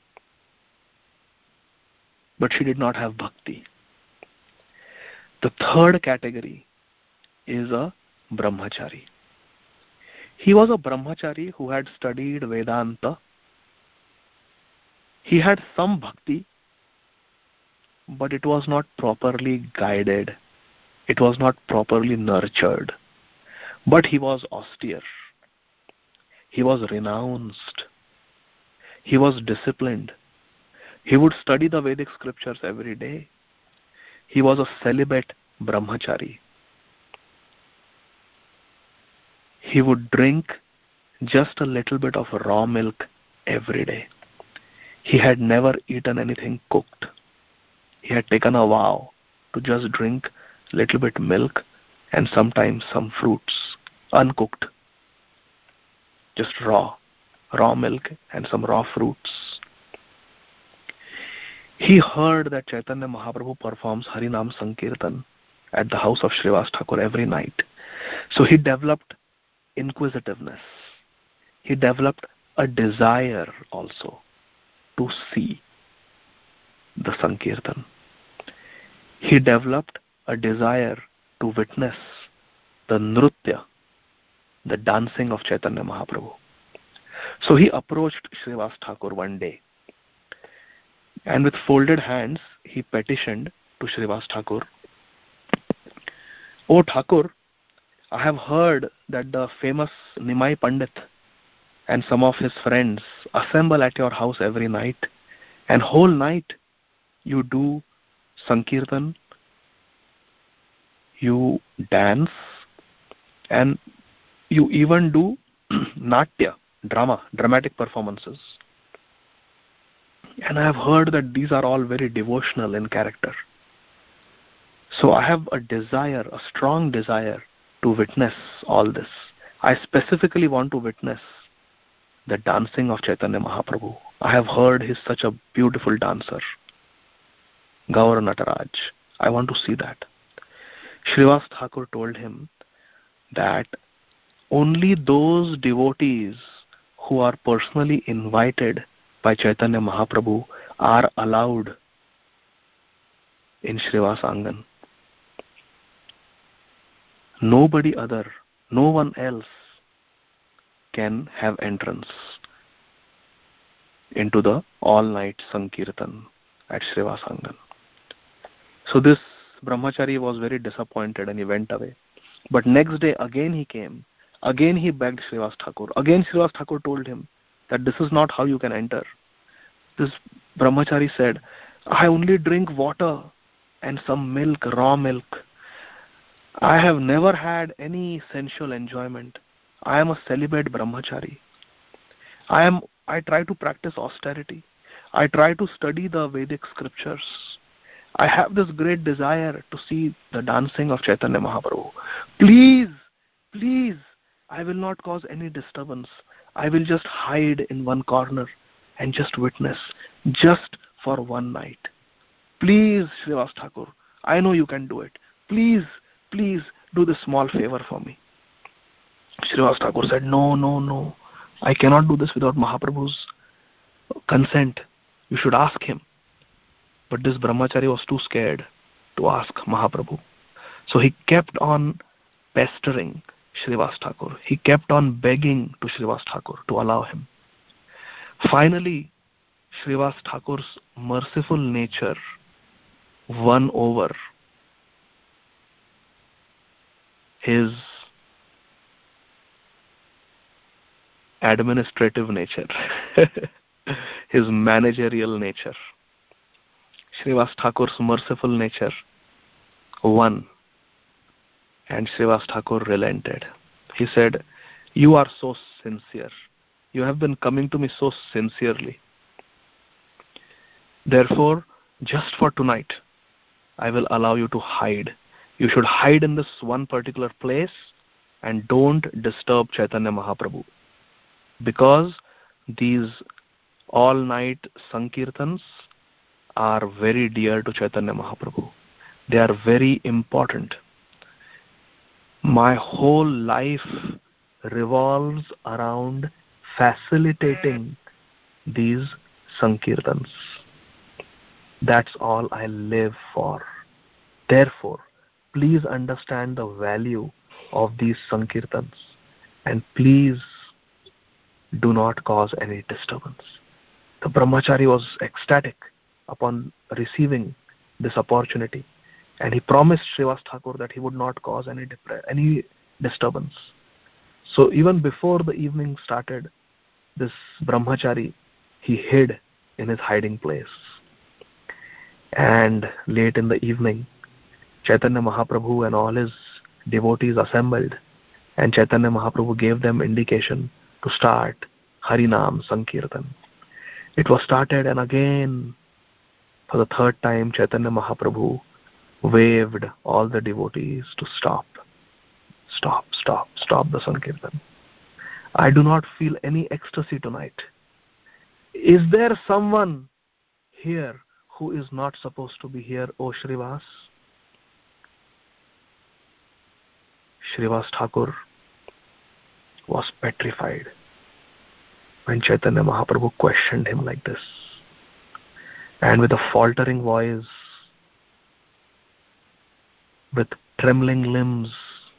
but she did not have bhakti. The third category is a brahmachari. He was a brahmachari who had studied Vedanta. He had some bhakti, but it was not properly guided. It was not properly nurtured. But he was austere. He was renounced. He was disciplined. He would study the Vedic scriptures every day. He was a celibate brahmachari. He would drink just a little bit of raw milk every day. He had never eaten anything cooked. He had taken a vow to just drink a little bit milk and sometimes some fruits, uncooked. Just raw, raw milk and some raw fruits. He heard that Chaitanya Mahaprabhu performs Harinam Sankirtan at the house of Srivas Thakur every night. So he developed inquisitiveness. He developed a desire also to see the Sankirtan. He developed a desire to witness the Nrutya, the dancing of Chaitanya Mahaprabhu. So he approached Srivas Thakur one day, and with folded hands he petitioned to Srivas Thakur, "O Thakur, I have heard that the famous Nimai Pandit and some of his friends assemble at your house every night, and whole night you do Sankirtan, you dance, and you even do Natya, drama, dramatic performances. And I have heard that these are all very devotional in character. So I have a desire, a strong desire to witness all this. I specifically want to witness the dancing of Chaitanya Mahaprabhu. I have heard he's such a beautiful dancer. Gaur Nataraj. I want to see that. Srivas Thakur told him that only those devotees who are personally invited by Chaitanya Mahaprabhu are allowed in Srivas Angan. Nobody other, no one else can have entrance into the all-night Sankirtan at Srivas Angan. So this brahmachari was very disappointed and he went away. But next day again he came. Again he begged Srivas Thakur. Again Srivas Thakur told him that this is not how you can enter. This brahmachari said, I only drink water and some milk, raw milk. I have never had any sensual enjoyment. I am a celibate brahmachari. I am. I try to practice austerity. I try to study the Vedic scriptures. I have this great desire to see the dancing of Chaitanya Mahaprabhu. Please, please, I will not cause any disturbance. I will just hide in one corner and just witness, just for one night. Please, Srivas Thakur, I know you can do it. Please, please do this small favor for me. Srivas Thakur said, no, no, no. I cannot do this without Mahaprabhu's consent. You should ask him. But this brahmachari was too scared to ask Mahaprabhu. So he kept on pestering Srivas Thakur. He kept on begging to Srivas Thakur to allow him. Finally, Srivas Thakur's merciful nature won over his administrative nature, his managerial nature. Srivas Thakur's merciful nature won, and Srivas Thakur relented. He said, you are so sincere. You have been coming to me so sincerely. Therefore, just for tonight, I will allow you to hide. You should hide in this one particular place and don't disturb Chaitanya Mahaprabhu. Because these all-night Sankirtans are very dear to Chaitanya Mahaprabhu. They are very important. My whole life revolves around facilitating these Sankirtans. That's all I live for. Therefore, please understand the value of these Sankirtans and please do not cause any disturbance. The brahmachari was ecstatic upon receiving this opportunity, and he promised Srivas Thakur that he would not cause any depre- any disturbance. So even before the evening started, this brahmachari, he hid in his hiding place. And late in the evening, Chaitanya Mahaprabhu and all his devotees assembled, and Chaitanya Mahaprabhu gave them indication to start Harinam Sankirtan. It was started, and again, for the third time, Chaitanya Mahaprabhu waved all the devotees to stop. Stop, stop, stop the Sankirtan. I do not feel any ecstasy tonight. Is there someone here who is not supposed to be here, O Srivas? Srivas Thakur was petrified when Chaitanya Mahaprabhu questioned him like this. And with a faltering voice, with trembling limbs,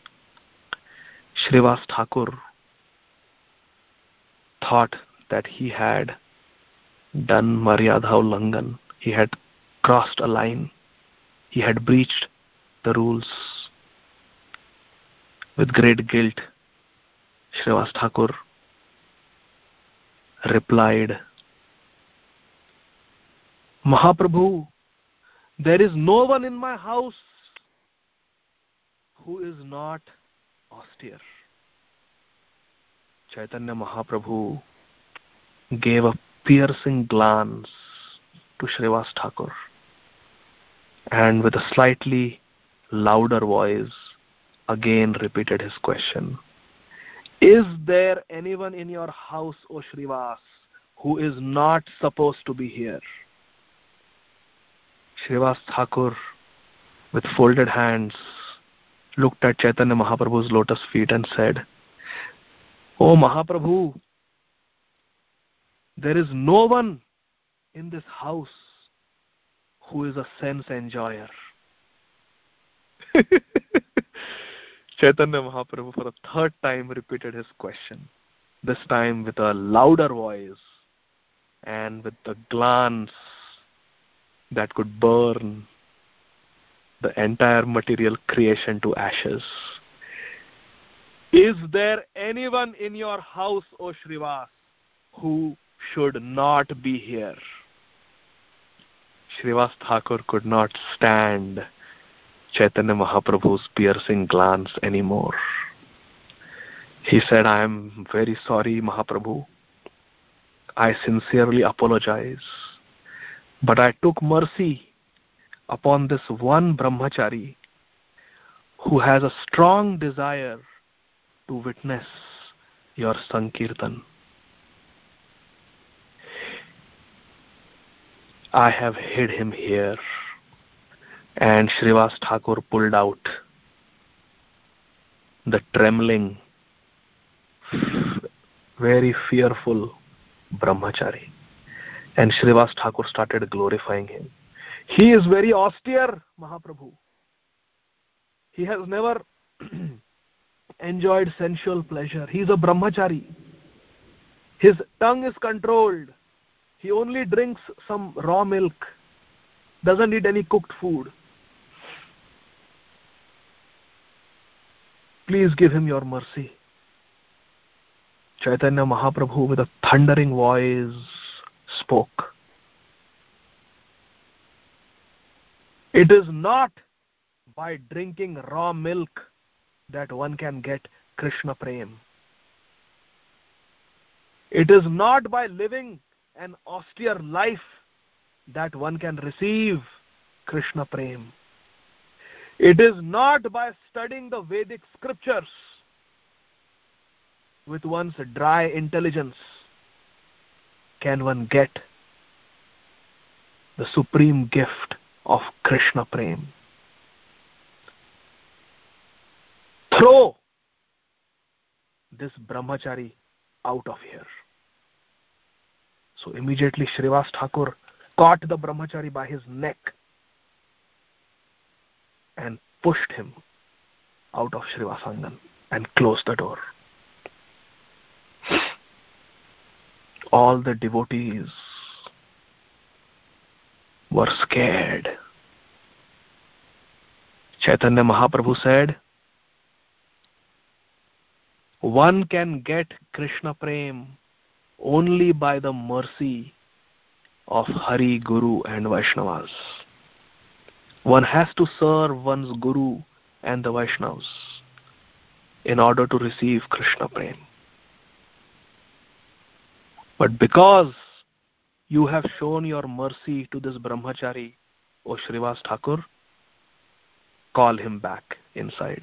Srivas Thakur thought that he had done Maryadha Ullangan. He had crossed a line. He had breached the rules. With great guilt, Srivas Thakur replied, Mahaprabhu, there is no one in my house who is not austere. Chaitanya Mahaprabhu gave a piercing glance to Srivas Thakur and with a slightly louder voice again repeated his question. Is there anyone in your house, O Srivas, who is not supposed to be here? Srivas Thakur, with folded hands, looked at Chaitanya Mahaprabhu's lotus feet and said, "O Mahaprabhu, there is no one in this house who is a sense enjoyer." Chaitanya Mahaprabhu for a third time repeated his question, this time with a louder voice and with a glance that could burn the entire material creation to ashes. Is there anyone in your house, O Srivas, who should not be here? Srivas Thakur could not stand Chaitanya Mahaprabhu's piercing glance anymore. He said, "I am very sorry, Mahaprabhu. I sincerely apologize. But I took mercy upon this one brahmachari who has a strong desire to witness your Sankirtan. I have hid him here." And Srivas Thakur pulled out the trembling, very fearful brahmachari. And Srivas Thakur started glorifying him. "He is very austere, Mahaprabhu. He has never enjoyed sensual pleasure. He is a brahmachari. His tongue is controlled. He only drinks some raw milk. Doesn't eat any cooked food. Please give him your mercy." Chaitanya Mahaprabhu with a thundering voice spoke. "It is not by drinking raw milk that one can get Krishna Prem. It is not by living an austere life that one can receive Krishna Prem. It is not by studying the Vedic scriptures with one's dry intelligence can one get the supreme gift of Krishna Prem. Throw this brahmachari out of here." So immediately Srivas Thakur caught the brahmachari by his neck and pushed him out of Srivasangan and closed the door. All the devotees were scared. Chaitanya Mahaprabhu said, "One can get Krishna Prem only by the mercy of Hari, Guru and Vaishnavas. One has to serve one's Guru and the Vaishnavas in order to receive Krishna Prem. But because you have shown your mercy to this brahmachari, O Srivas Thakur, call him back inside."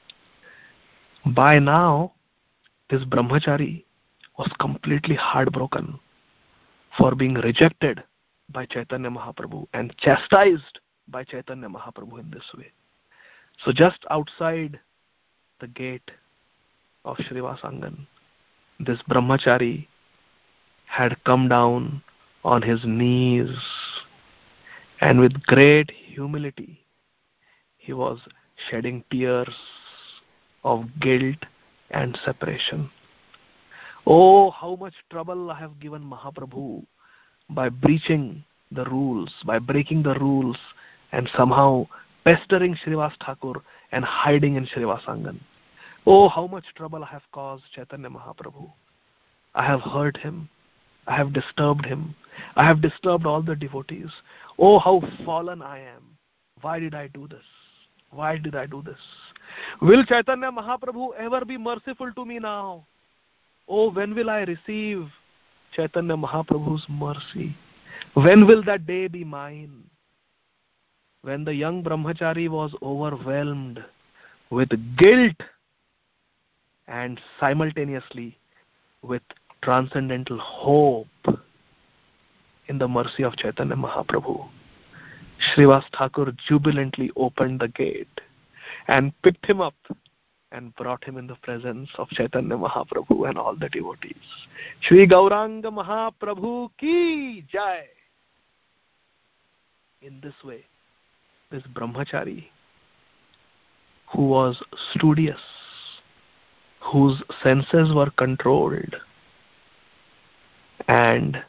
By now, this brahmachari was completely heartbroken for being rejected by Chaitanya Mahaprabhu and chastised by Chaitanya Mahaprabhu in this way. So just outside the gate of Srivasangan, this brahmachari had come down on his knees and with great humility he was shedding tears of guilt and separation. "Oh, how much trouble I have given Mahaprabhu by breaching the rules, by breaking the rules and somehow pestering Srivas Thakur and hiding in Srivasangan. Oh, how much trouble I have caused Chaitanya Mahaprabhu. I have hurt him. I have disturbed him. I have disturbed all the devotees. Oh, how fallen I am. Why did I do this? Why did I do this? Will Chaitanya Mahaprabhu ever be merciful to me now? Oh, when will I receive Chaitanya Mahaprabhu's mercy? When will that day be mine? When the young brahmachari was overwhelmed with guilt and simultaneously with transcendental hope in the mercy of Chaitanya Mahaprabhu, Srivas Thakur jubilantly opened the gate and picked him up and brought him in the presence of Chaitanya Mahaprabhu and all the devotees. Shri Gauranga Mahaprabhu ki jai. In this way, this brahmachari, who was studious, whose senses were controlled, and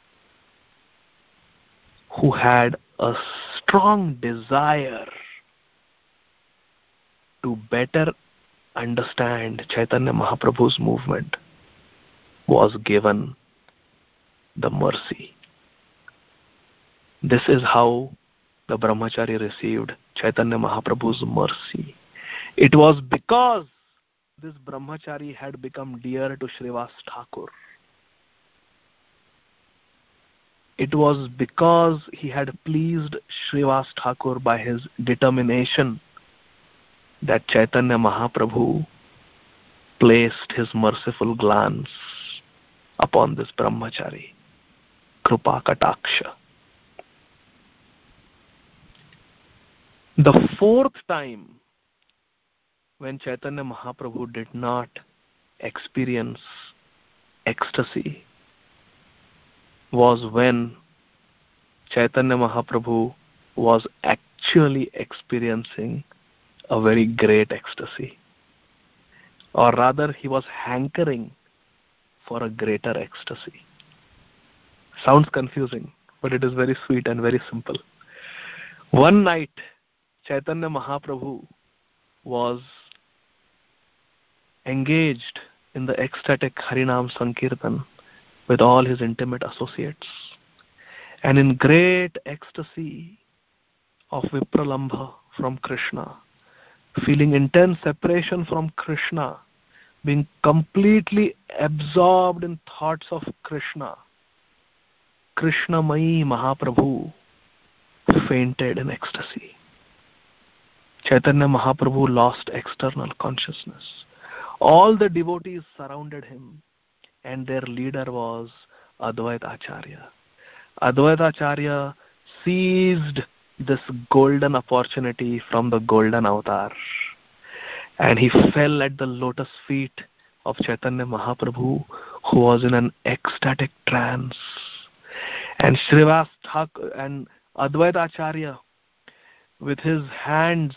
who had a strong desire to better understand Chaitanya Mahaprabhu's movement, was given the mercy. This is how the brahmachari received Chaitanya Mahaprabhu's mercy. It was because this brahmachari had become dear to Srivas Thakur. It was because he had pleased Srivas Thakur by his determination that Chaitanya Mahaprabhu placed his merciful glance upon this brahmachari. Krupa Kataksha. The fourth time when Chaitanya Mahaprabhu did not experience ecstasy was when Chaitanya Mahaprabhu was actually experiencing a very great ecstasy. Or rather, he was hankering for a greater ecstasy. Sounds confusing, but it is very sweet and very simple. One night, Chaitanya Mahaprabhu was engaged in the ecstatic Harinam Sankirtan with all his intimate associates. And in great ecstasy of Vipralambha from Krishna, feeling intense separation from Krishna, being completely absorbed in thoughts of Krishna, Krishnamayi Mahaprabhu fainted in ecstasy. Chaitanya Mahaprabhu lost external consciousness. All the devotees surrounded him, and their leader was Advaita Acharya. Advaita Acharya seized this golden opportunity from the golden avatar, and he fell at the lotus feet of Chaitanya Mahaprabhu, who was in an ecstatic trance. And Srivas Thakur and Advaita Acharya, with his hands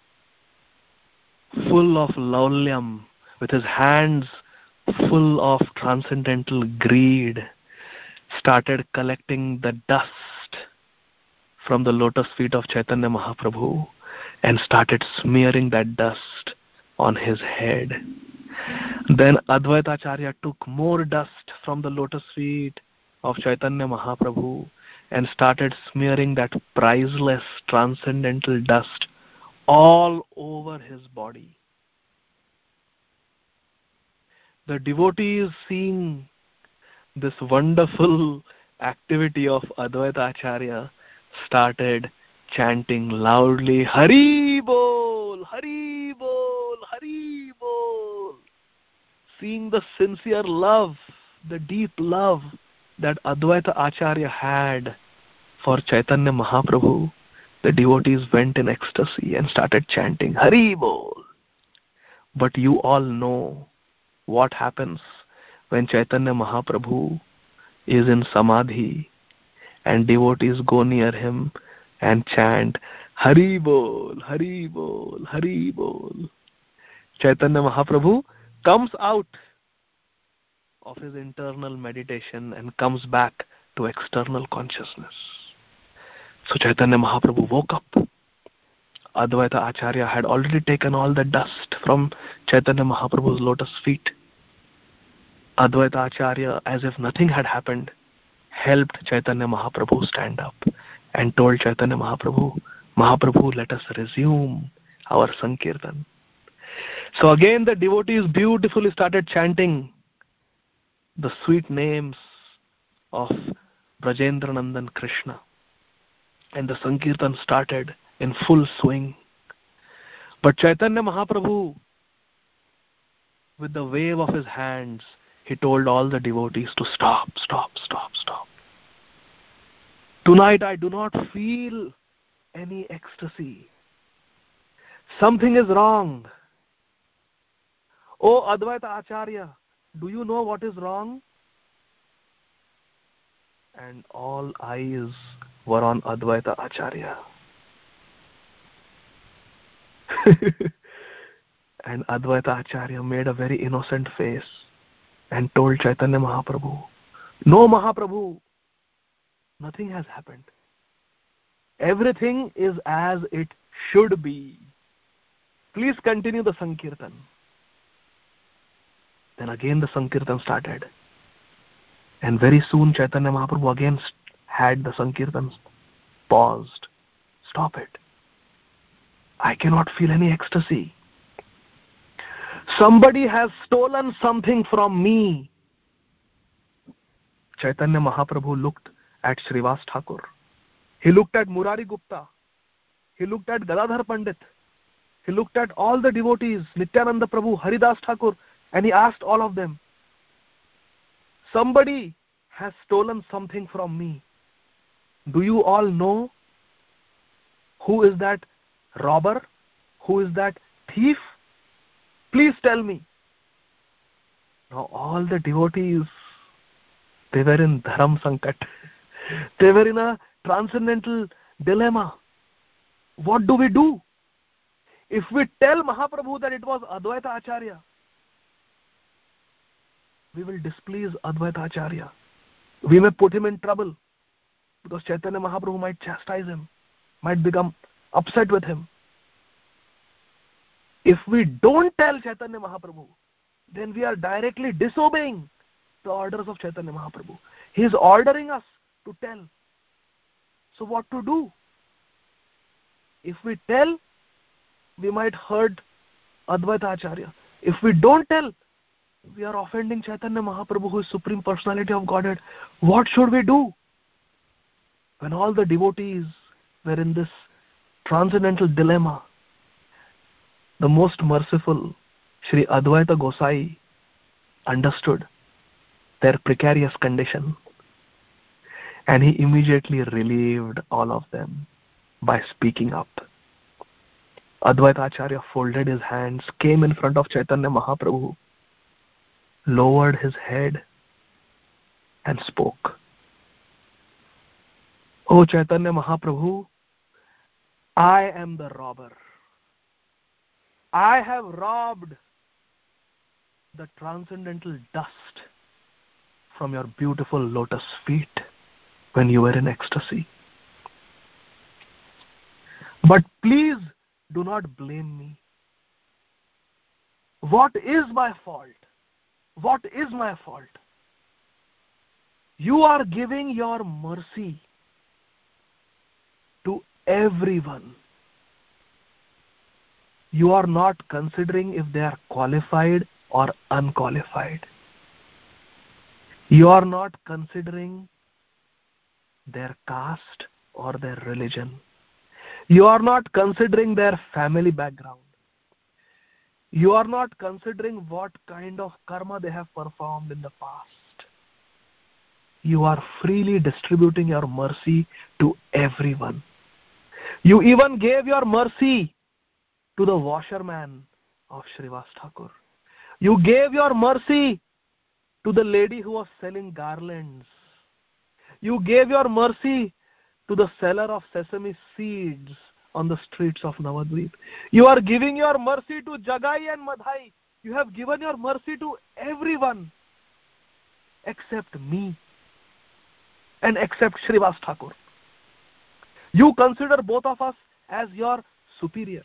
full of laulyam, with his hands full of transcendental greed, started collecting the dust from the lotus feet of Chaitanya Mahaprabhu and started smearing that dust on his head. Then Advaita Acharya took more dust from the lotus feet of Chaitanya Mahaprabhu and started smearing that priceless transcendental dust all over his body. The devotees, seeing this wonderful activity of Advaita Acharya, started chanting loudly, Hari Bol, Hari Bol, Hari Bol. Seeing the sincere love, the deep love that Advaita Acharya had for Chaitanya Mahaprabhu, the devotees went in ecstasy and started chanting Hari Bol. But you all know what happens when Chaitanya Mahaprabhu is in Samadhi and devotees go near him and chant Hari Bol, Hari Bol, Hari Bol. Chaitanya Mahaprabhu comes out of his internal meditation and comes back to external consciousness. So Chaitanya Mahaprabhu woke up. Advaita Acharya had already taken all the dust from Chaitanya Mahaprabhu's lotus feet. Advaita Acharya, as if nothing had happened, helped Chaitanya Mahaprabhu stand up and told Chaitanya Mahaprabhu, Mahaprabhu, let us resume our Sankirtan. So again the devotees beautifully started chanting the sweet names of Brajendra Nandan Krishna. And the Sankirtan started in full swing. But Chaitanya Mahaprabhu, with the wave of his hands, he told all the devotees to stop, stop, stop, stop. Tonight I do not feel any ecstasy. Something is wrong. Oh Advaita Acharya, do you know what is wrong? And all eyes were on Advaita Acharya. And Advaita Acharya made a very innocent face and told Chaitanya Mahaprabhu, no Mahaprabhu, nothing has happened. Everything is as it should be. Please continue the Sankirtan. Then again the Sankirtan started. And very soon Chaitanya Mahaprabhu again had the Sankirtans paused. Stop it. I cannot feel any ecstasy. Somebody has stolen something from me. Chaitanya Mahaprabhu looked at Srivas Thakur. He looked at Murari Gupta. He looked at Gadadhar Pandit. He looked at all the devotees, Nityananda Prabhu, Haridas Thakur, and he asked all of them, somebody has stolen something from me. Do you all know who is that robber? Who is that thief? Please tell me. Now all the devotees, they were in Dharam Sankat. They were in a transcendental dilemma. What do we do? If we tell Mahaprabhu that it was Advaita Acharya, we will displease Advaita Acharya. We may put him in trouble because Chaitanya Mahaprabhu might chastise him, might become upset with him. If we don't tell Chaitanya Mahaprabhu, then we are directly disobeying the orders of Chaitanya Mahaprabhu. He is ordering us to tell. So what to do? If we tell, we might hurt Advaita Acharya. If we don't tell, we are offending Chaitanya Mahaprabhu, who is Supreme Personality of Godhead. What should we do? When all the devotees were in this transcendental dilemma, the most merciful Sri Advaita Gosai understood their precarious condition, and he immediately relieved all of them by speaking up. Advaita Acharya folded his hands, came in front of Chaitanya Mahaprabhu, lowered his head and spoke. Oh Chaitanya Mahaprabhu, I am the robber. I have robbed the transcendental dust from your beautiful lotus feet when you were in ecstasy. But please do not blame me. What is my fault? What is my fault? You are giving your mercy to everyone. You are not considering if they are qualified or unqualified. You are not considering their caste or their religion. You are not considering their family background. You are not considering what kind of karma they have performed in the past. You are freely distributing your mercy to everyone. You even gave your mercy to the washerman of Srivas Thakur. You gave your mercy to the lady who was selling garlands. You gave your mercy to the seller of sesame seeds on the streets of Navadvip. You are giving your mercy to Jagai and Madhai. You have given your mercy to everyone except me and except Srivas Thakur. You consider both of us as your superiors.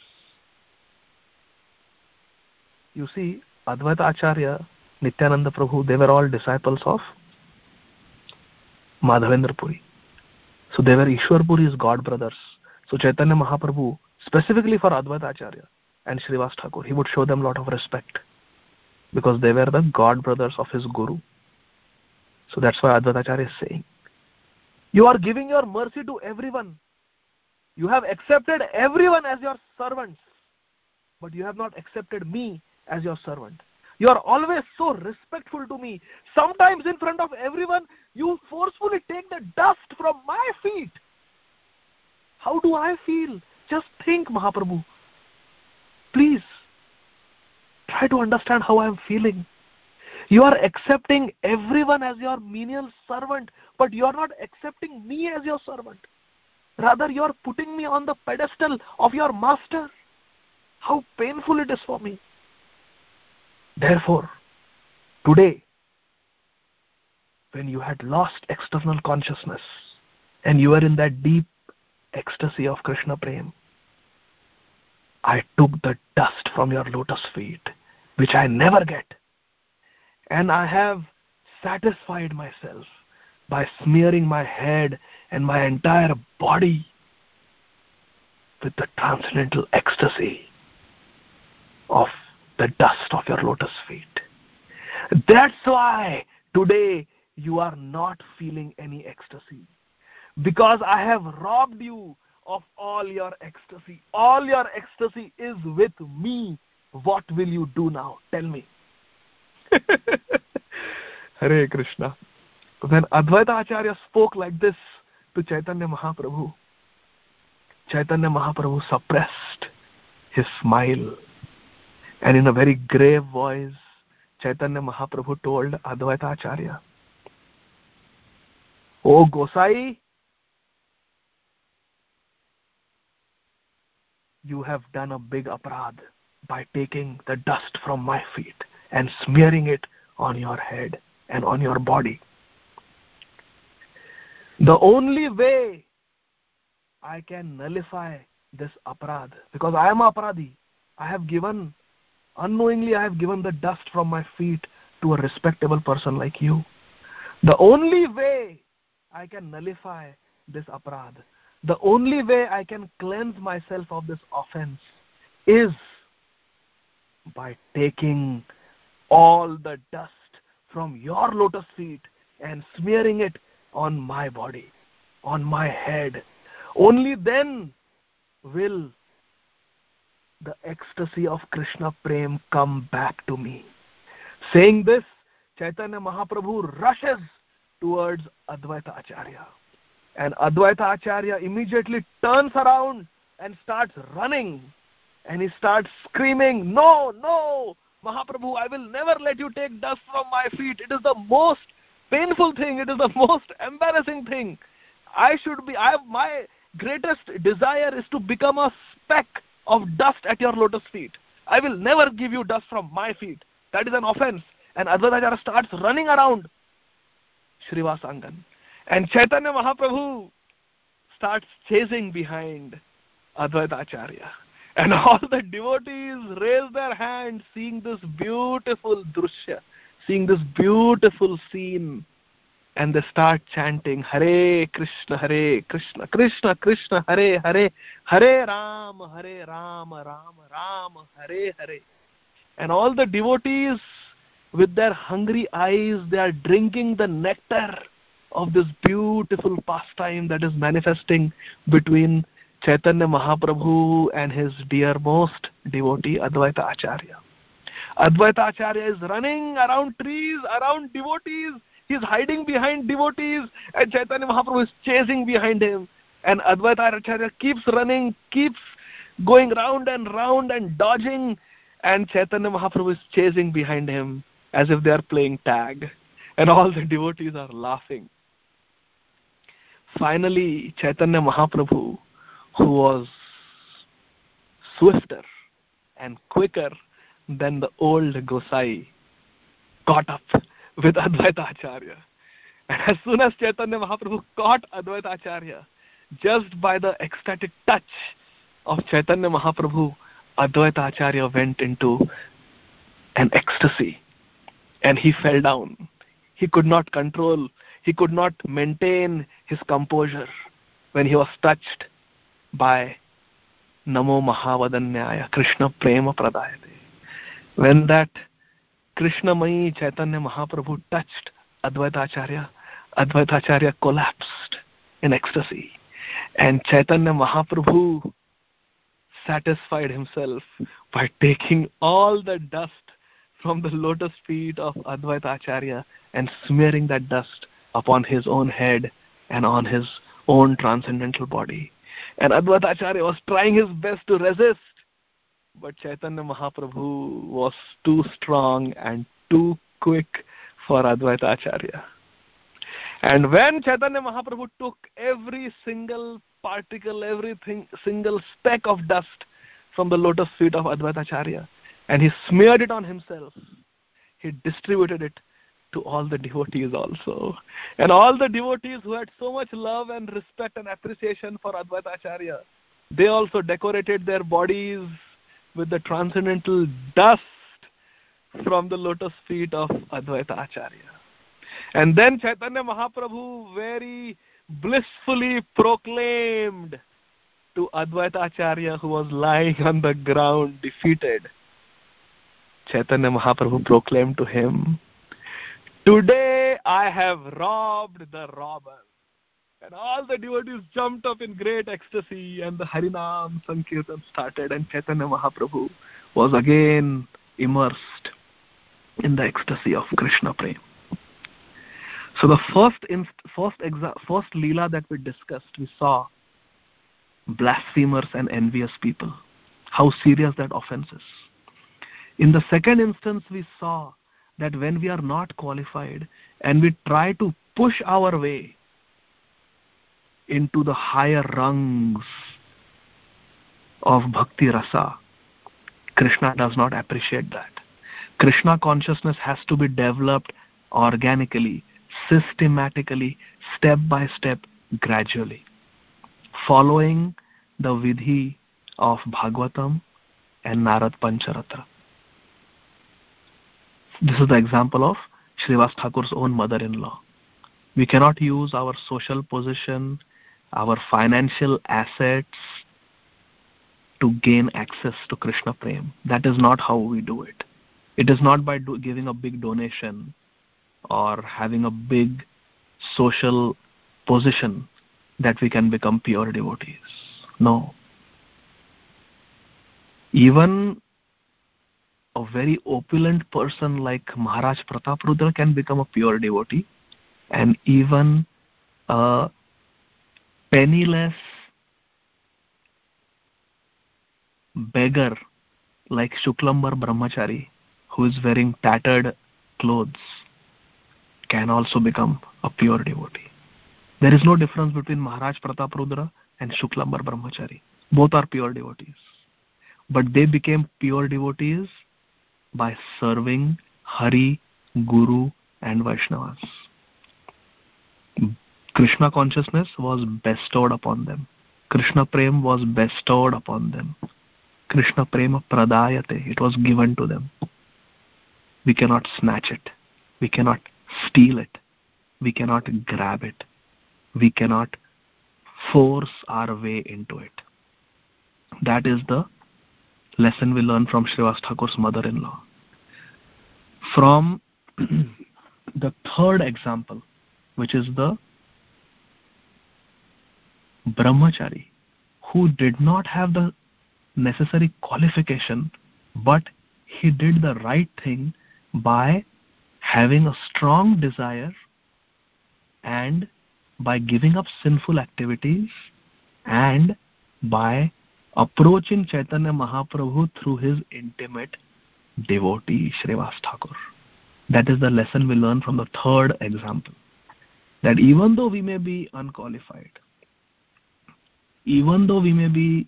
You see, Advaita Acharya, Nityananda Prabhu, they were all disciples of Madhavendra Puri. So they were Ishwar Puri's god brothers. So Chaitanya Mahaprabhu, specifically for Advaita Acharya and Srivas Thakur, he would show them a lot of respect because they were the god brothers of his guru. So that's why Advaita Acharya is saying, You are giving your mercy to everyone. You have accepted everyone as your servants, but you have not accepted me as your servant. You are always so respectful to me. Sometimes in front of everyone, you forcefully take the dust from my feet. How do I feel? Just think, Mahaprabhu. Please, try to understand how I am feeling. You are accepting everyone as your menial servant, but you are not accepting me as your servant. Rather, you are putting me on the pedestal of your master. How painful it is for me. Therefore, today, when you had lost external consciousness and you were in that deep ecstasy of Krishna Prem, I took the dust from your lotus feet, which I never get, and I have satisfied myself by smearing my head and my entire body with the transcendental ecstasy of the dust of your lotus feet. That's why today you are not feeling any ecstasy, because I have robbed you of all your ecstasy. All your ecstasy is with me. What will you do now? Tell me. Hare Krishna. When Advaita Acharya spoke like this to Chaitanya Mahaprabhu, Chaitanya Mahaprabhu suppressed his smile, and in a very grave voice, Chaitanya Mahaprabhu told Advaita Acharya, "O Gosai, you have done a big aparadh by taking the dust from my feet and smearing it on your head and on your body. The only way I can nullify this aparadh, because I am a aparadhi, I have given, unknowingly I have given the dust from my feet to a respectable person like you. The only way I can nullify this aparadh, the only way I can cleanse myself of this offense is by taking all the dust from your lotus feet and smearing it on my body, on my head. Only then will the ecstasy of Krishna Prem come back to me." Saying this, Chaitanya Mahaprabhu rushes towards Advaita Acharya. And Advaita Acharya immediately turns around and starts running. And he starts screaming, "No, no, Mahaprabhu, I will never let you take dust from my feet. It is the most painful thing. It is the most embarrassing thing. I should be, I have, my greatest desire is to become a speck of dust at your lotus feet. I will never give you dust from my feet. That is an offense." And Advaita Acharya starts running around Srivas Angan. And Chaitanya Mahaprabhu starts chasing behind Advaita Acharya. And all the devotees raise their hands, seeing this beautiful drushya, seeing this beautiful scene. And they start chanting, "Hare Krishna, Hare Krishna, Krishna Krishna, Hare Hare, Hare Rama, Hare Rama, Rama Rama, Hare Hare." And all the devotees, with their hungry eyes, they are drinking the nectar of this beautiful pastime that is manifesting between Chaitanya Mahaprabhu and his dearmost devotee Advaita Acharya. Advaita Acharya is running around trees, around devotees. He is hiding behind devotees, and Chaitanya Mahaprabhu is chasing behind him. And Advaita Acharya keeps running, keeps going round and round and dodging, and Chaitanya Mahaprabhu is chasing behind him as if they are playing tag. And all the devotees are laughing. Finally, Chaitanya Mahaprabhu, who was swifter and quicker than the old Gosai, caught up with Advaita Acharya. And as soon as Chaitanya Mahaprabhu caught Advaita Acharya, just by the ecstatic touch of Chaitanya Mahaprabhu, Advaita Acharya went into an ecstasy and he fell down. He could not control, he could not maintain his composure when he was touched by Namo Mahavadanyaya Krishna Prema Pradayate. When that Krishnamayi Chaitanya Mahaprabhu touched Advaita Acharya, Advaita Acharya collapsed in ecstasy. And Chaitanya Mahaprabhu satisfied himself by taking all the dust from the lotus feet of Advaita Acharya and smearing that dust upon his own head and on his own transcendental body. And Advaita Acharya was trying his best to resist, but Chaitanya Mahaprabhu was too strong and too quick for Advaita Acharya. And when Chaitanya Mahaprabhu took every single particle, everything, single speck of dust from the lotus feet of Advaita Acharya, and he smeared it on himself, he distributed it to all the devotees also. And all the devotees who had so much love and respect and appreciation for Advaita Acharya, they also decorated their bodies with the transcendental dust from the lotus feet of Advaita Acharya. And then Chaitanya Mahaprabhu very blissfully proclaimed to Advaita Acharya, who was lying on the ground defeated. Chaitanya Mahaprabhu proclaimed to him, "Today I have robbed the robber." And all the devotees jumped up in great ecstasy, and the Harinam Sankirtan started, and Chaitanya Mahaprabhu was again immersed in the ecstasy of Krishna Prem. So the first inst- first exa- first Leela that we discussed, we saw blasphemers and envious people, how serious that offense is. In the second instance, we saw that when we are not qualified and we try to push our way into the higher rungs of bhakti rasa, Krishna does not appreciate that. Krishna consciousness has to be developed organically, systematically, step by step, gradually, following the vidhi of Bhagavatam and Narad Pancharatra. This is the example of Srivas Thakur's own mother-in-law. We cannot use our social position, our financial assets to gain access to Krishna Prem. That is not how we do it. It is not by do, giving a big donation or having a big social position that we can become pure devotees. No. Even a very opulent person like Maharaj Prataprudra can become a pure devotee, and even a penniless beggar like Shuklambar Brahmachari, who is wearing tattered clothes, can also become a pure devotee. There is no difference between Maharaj Prataprudra and Shuklambar Brahmachari. Both are pure devotees. But they became pure devotees by serving Hari, Guru and Vaishnavas. Krishna consciousness was bestowed upon them. Krishna Prem was bestowed upon them. Krishna Prema Pradayate, it was given to them. We cannot snatch it. We cannot steal it. We cannot grab it. We cannot force our way into it. That is the lesson we learn from Srivas Thakur's mother-in-law. From the third example, which is the Brahmachari, who did not have the necessary qualification, but he did the right thing by having a strong desire and by giving up sinful activities and by approaching Chaitanya Mahaprabhu through his intimate devotee Srivas Thakur. That is the lesson we learn from the third example. That even though we may be unqualified, even though we may be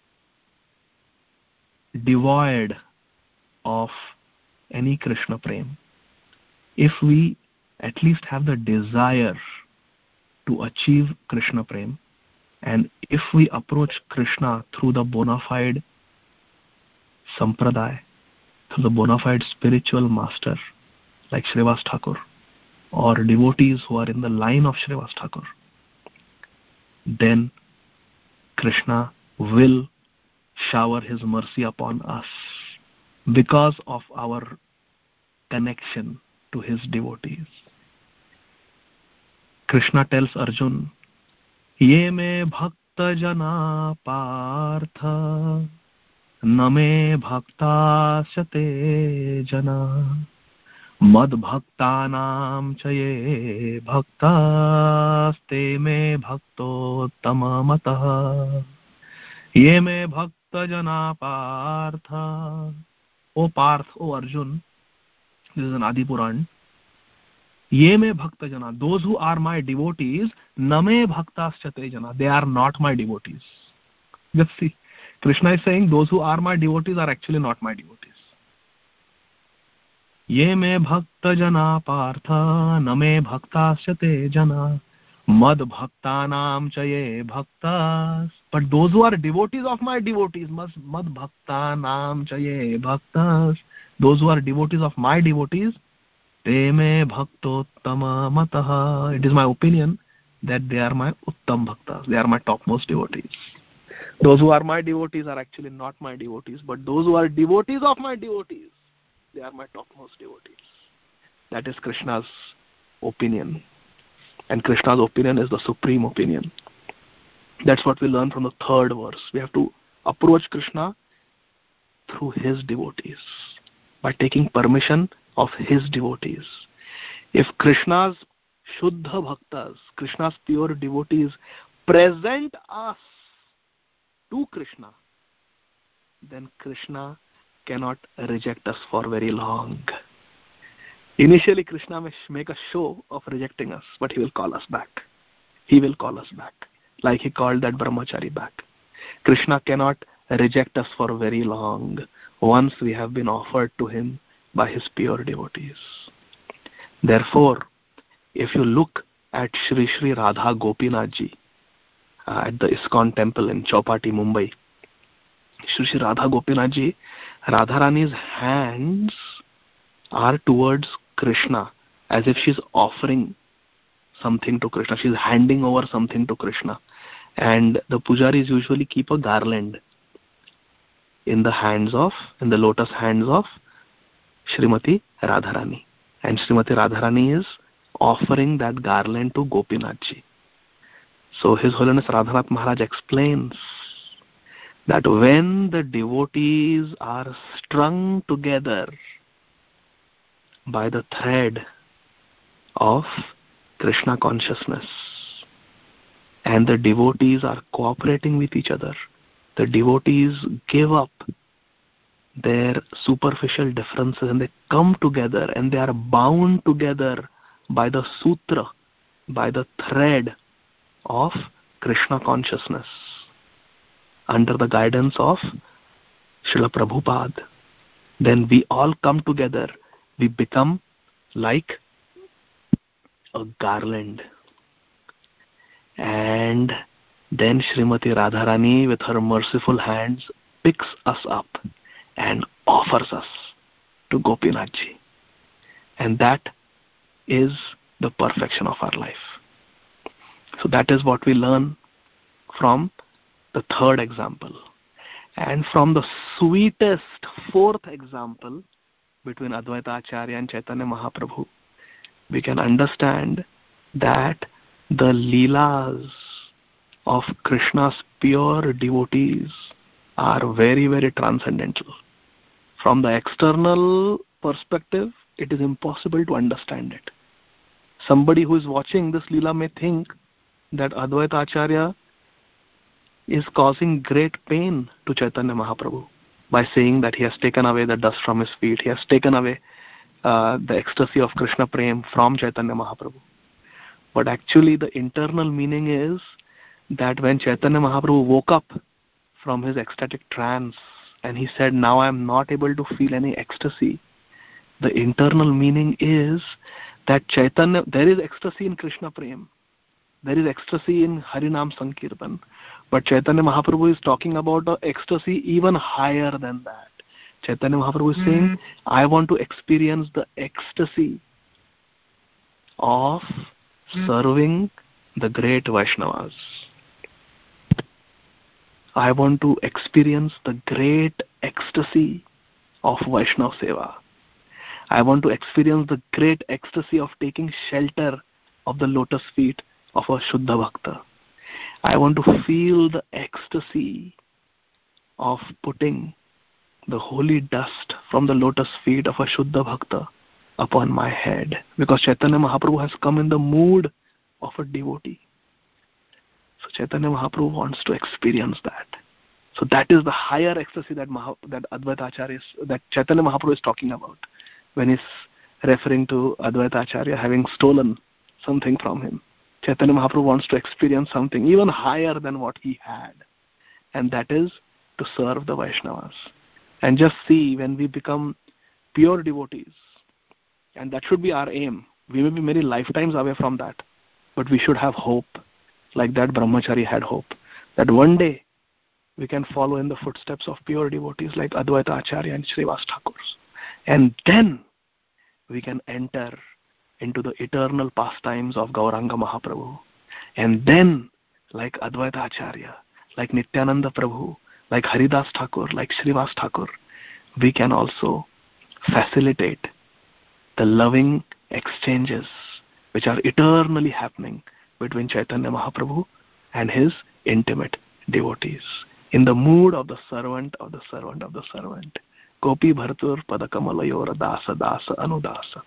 devoid of any Krishna Prem, if we at least have the desire to achieve Krishna Prem, and if we approach Krishna through the bona fide sampradaya, through the bona fide spiritual master like Srivas Thakur, or devotees who are in the line of Srivas Thakur, then Krishna will shower his mercy upon us because of our connection to his devotees. Krishna tells Arjun ये मे भक्त जना पार्थ न मे भक्तास्ते जना मद्भक्तानां च ये भक्तास्ते मे भक्तोत्तममतः ये मे भक्त जना Partha. O Parth, O Arjun, this is an Adi Puran. Ye me bhakta jana, those who are my devotees, name bhaktaschate jana, they are not my devotees. Just see, Krishna is saying those who are my devotees are actually not my devotees. Ye me bhakta jana partha, name bhaktaschate jana, mad bhaktanam chaye bhaktas. But those who are devotees of my devotees, mad bhaktanam chaye bhaktas, those who are devotees of my devotees, te me bhaktottama mataha. It is my opinion that they are my uttam bhaktas, they are my topmost devotees. Those who are my devotees are actually not my devotees, but those who are devotees of my devotees, they are my topmost devotees. That is Krishna's opinion. And Krishna's opinion is the supreme opinion. That's what we learn from the third verse. We have to approach Krishna through his devotees, by taking permission of his devotees. If Krishna's Shuddha Bhaktas, Krishna's pure devotees, present us to Krishna, then Krishna cannot reject us for very long. Initially, Krishna may make a show of rejecting us, but he will call us back. He will call us back, like he called that brahmachari back. Krishna cannot reject us for very long once we have been offered to him by his pure devotees. Therefore, if you look at Shri Shri Radha Gopinath Ji uh, at the ISKCON temple in Chowpatty, Mumbai, Shri Shri Radha Gopinath Ji, Radharani's hands are towards Krishna, as if she's offering something to Krishna. She's handing over something to Krishna. And the pujaris usually keep a garland in the hands of, in the lotus hands of Srimati Radharani. And Srimati Radharani is offering that garland to Gopinath Ji. So His Holiness Radhanath Maharaj explains that when the devotees are strung together by the thread of Krishna consciousness, and the devotees are cooperating with each other, the devotees give up their superficial differences and they come together and they are bound together by the sutra, by the thread of Krishna consciousness under the guidance of Srila Prabhupada. Then we all come together, we become like a garland. And then Srimati Radharani with her merciful hands picks us up and offers us to Gopinath Ji. And that is the perfection of our life. So that is what we learn from the third example. And from the sweetest fourth example between Advaita Acharya and Chaitanya Mahaprabhu, we can understand that the Leelas of Krishna's pure devotees are very, very transcendental. From the external perspective, it is impossible to understand it. Somebody who is watching this Leela may think that Advaita Acharya is causing great pain to Chaitanya Mahaprabhu by saying that he has taken away the dust from his feet, he has taken away uh, the ecstasy of Krishna Prem from Chaitanya Mahaprabhu. But actually the internal meaning is that when Chaitanya Mahaprabhu woke up from his ecstatic trance and he said, now I am not able to feel any ecstasy, the internal meaning is that Chaitanya, there is ecstasy in Krishna Prem, there is ecstasy in Harinam Sankirtan, but Chaitanya Mahaprabhu is talking about the ecstasy even higher than that. Chaitanya Mahaprabhu is mm-hmm. saying, I want to experience the ecstasy of mm-hmm. serving the great Vaishnavas. I want to experience the great ecstasy of Vaishnav Seva. I want to experience the great ecstasy of taking shelter of the lotus feet of a Shuddha Bhakta. I want to feel the ecstasy of putting the holy dust from the lotus feet of a Shuddha Bhakta upon my head, because Chaitanya Mahaprabhu has come in the mood of a devotee. So Chaitanya Mahaprabhu wants to experience that. So that is the higher ecstasy that Maha, that Advaita Acharya is, that Chaitanya Mahaprabhu is talking about when he's referring to Advaita Acharya having stolen something from him. Chaitanya Mahaprabhu wants to experience something even higher than what he had, and that is to serve the Vaishnavas. And just see, when we become pure devotees, and that should be our aim. We may be many lifetimes away from that, but we should have hope, like that Brahmachari had hope, that one day we can follow in the footsteps of pure devotees like Advaita Acharya and Srivas Thakur. And then we can enter into the eternal pastimes of Gauranga Mahaprabhu. And then, like Advaita Acharya, like Nityananda Prabhu, like Haridas Thakur, like Srivas Thakur, we can also facilitate the loving exchanges which are eternally happening between Chaitanya Mahaprabhu and his intimate devotees, in the mood of the servant of the servant of the servant. Gopi Bhartur Padakamalayora Dasa Dasa Anudasa.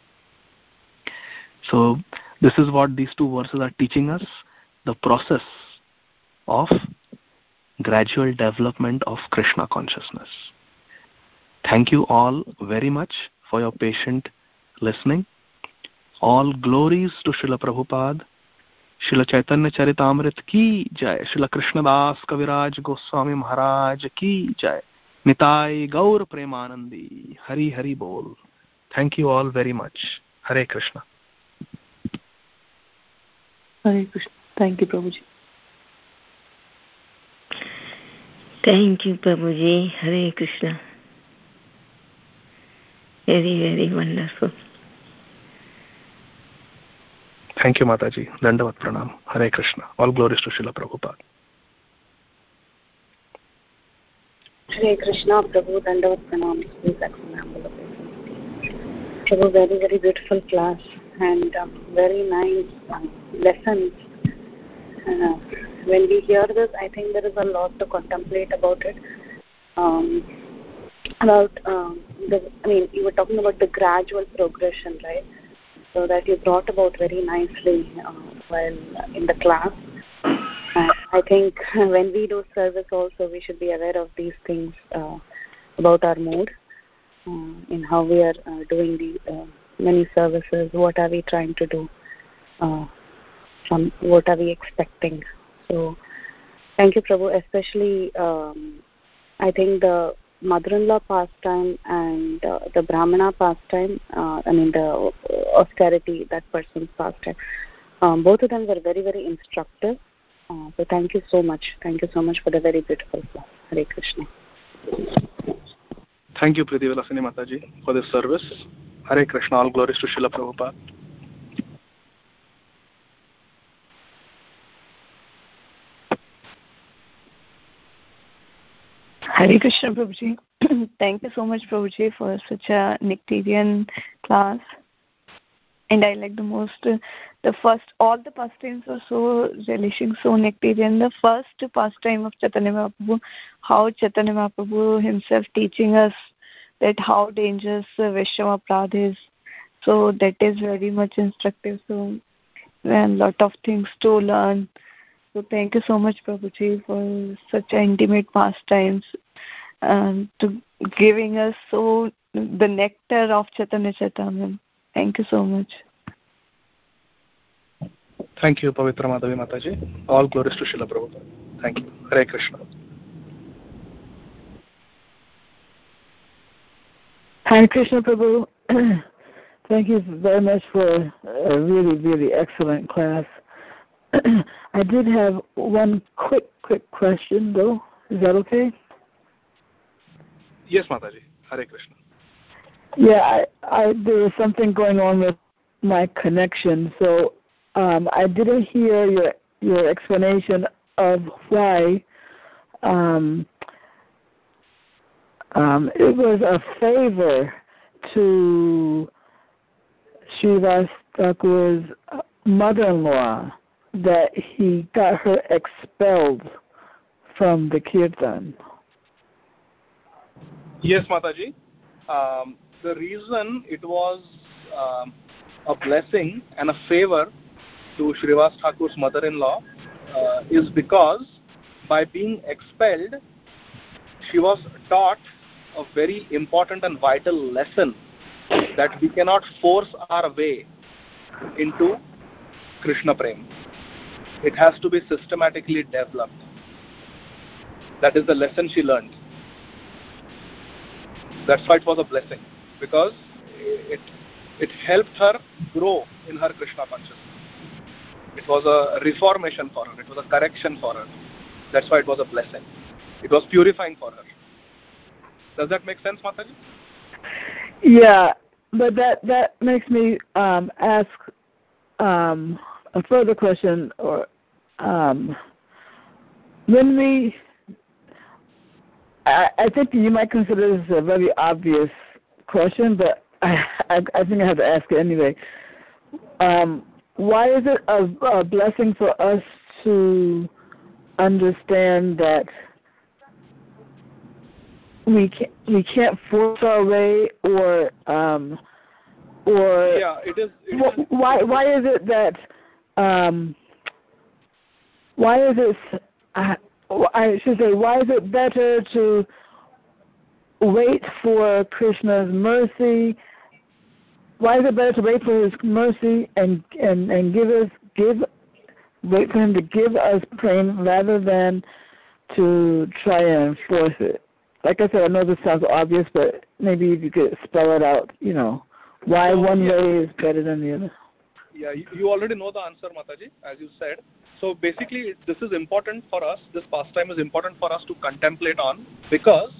So this is what these two verses are teaching us, the process of gradual development of Krishna consciousness. Thank you all very much for your patient listening. All glories to Srila Prabhupada, Srila Chaitanya Charitamrit ki jai, Srila Krishnadas Kaviraj Goswami Maharaj ki jai, Nitai Gaur Premanandi, Hari Hari Bol. Thank you all very much. Hare Krishna. Hare Krishna. Thank you, Prabhuji. Thank you, Prabhuji. Hare Krishna. Very, very wonderful. Thank you, Mataji. Dandavat Pranam. Hare Krishna. All glories to Srila Prabhupada. Hare Krishna, Prabhu. Dandavat Pranam. Please accept my humble obeisance. Prabhu, very, very beautiful class and um, very nice um, lessons. Uh, when we hear this, I think there is a lot to contemplate about it. Um, about um, the, I mean, you were talking about the gradual progression, right? So that you brought about very nicely uh, while in the class. And I think when we do service also, we should be aware of these things uh, about our mood, uh, in how we are uh, doing the uh, many services, what are we trying to do, uh, from what are we expecting. So thank you, Prabhu. Especially, um, I think the mother-in-law pastime and uh, the Brahmana pastime, uh, I mean the austerity, that person's pastime, um, both of them were very, very instructive. Uh, so thank you so much. Thank you so much for the very beautiful class. Hare Krishna. Thank you, Priti Vilasini Mataji, for this service. Hare Krishna. All glories to Srila Prabhupada. Hare Krishna, Prabhuji. Thank you so much, Prabhuji, for such a nectarian class. And I like the most, uh, the first, all the pastimes were so relishing, so nectarian. The first pastime of Chaitanya Mahaprabhu, how Chaitanya Mahaprabhu himself teaching us that how dangerous uh, Vaishnava Prad is. So that is very much instructive. So a lot of things to learn. So thank you so much, Prabhuji, for such intimate pastimes, and to giving us so the nectar of Chaitanya Charitamrita. Thank you so much. Thank you, Pavitra Madhavi Mataji. All glories to Srila Prabhupada. Thank you. Hare Krishna. Hare Krishna, Prabhu. Thank you very much for a really, really excellent class. I did have one quick, quick question, though. Is that okay? Yes, Mataji. Hare Krishna. Yeah, I, I, there was something going on with my connection, so um, I didn't hear your your explanation of why um, um, it was a favor to Srivas Thakur's mother-in-law that he got her expelled from the kirtan? Yes, Mataji. Um, the reason it was um, a blessing and a favor to Shrivas Thakur's mother-in-law uh, is because by being expelled, she was taught a very important and vital lesson that we cannot force our way into Krishna Prem. It has to be systematically developed. That is the lesson she learned. That's why it was a blessing, because it it helped her grow in her Krishna consciousness. It was a reformation for her. It was a correction for her. That's why it was a blessing. It was purifying for her. Does that make sense, Mataji? Yeah, but that that makes me um, ask um, a further question. Or um, when we, I, I think you might consider this a very obvious question, but I, I, I think I have to ask it anyway. Um, why is it a, a blessing for us to understand that we can't we can't force our way, or um, or yeah, it is. It wh- is why why is it that um, why is it uh, I should say why is it better to wait for Krishna's mercy? Why is it better to wait for His mercy and and, and give us give wait for Him to give us prem rather than to try and force it? Like I said, I know this sounds obvious, but maybe if you could spell it out, you know, why so, one yeah. way is better than the other. Yeah, you, you already know the answer, Mataji, as you said. So basically, this is important for us. This pastime is important for us to contemplate on, because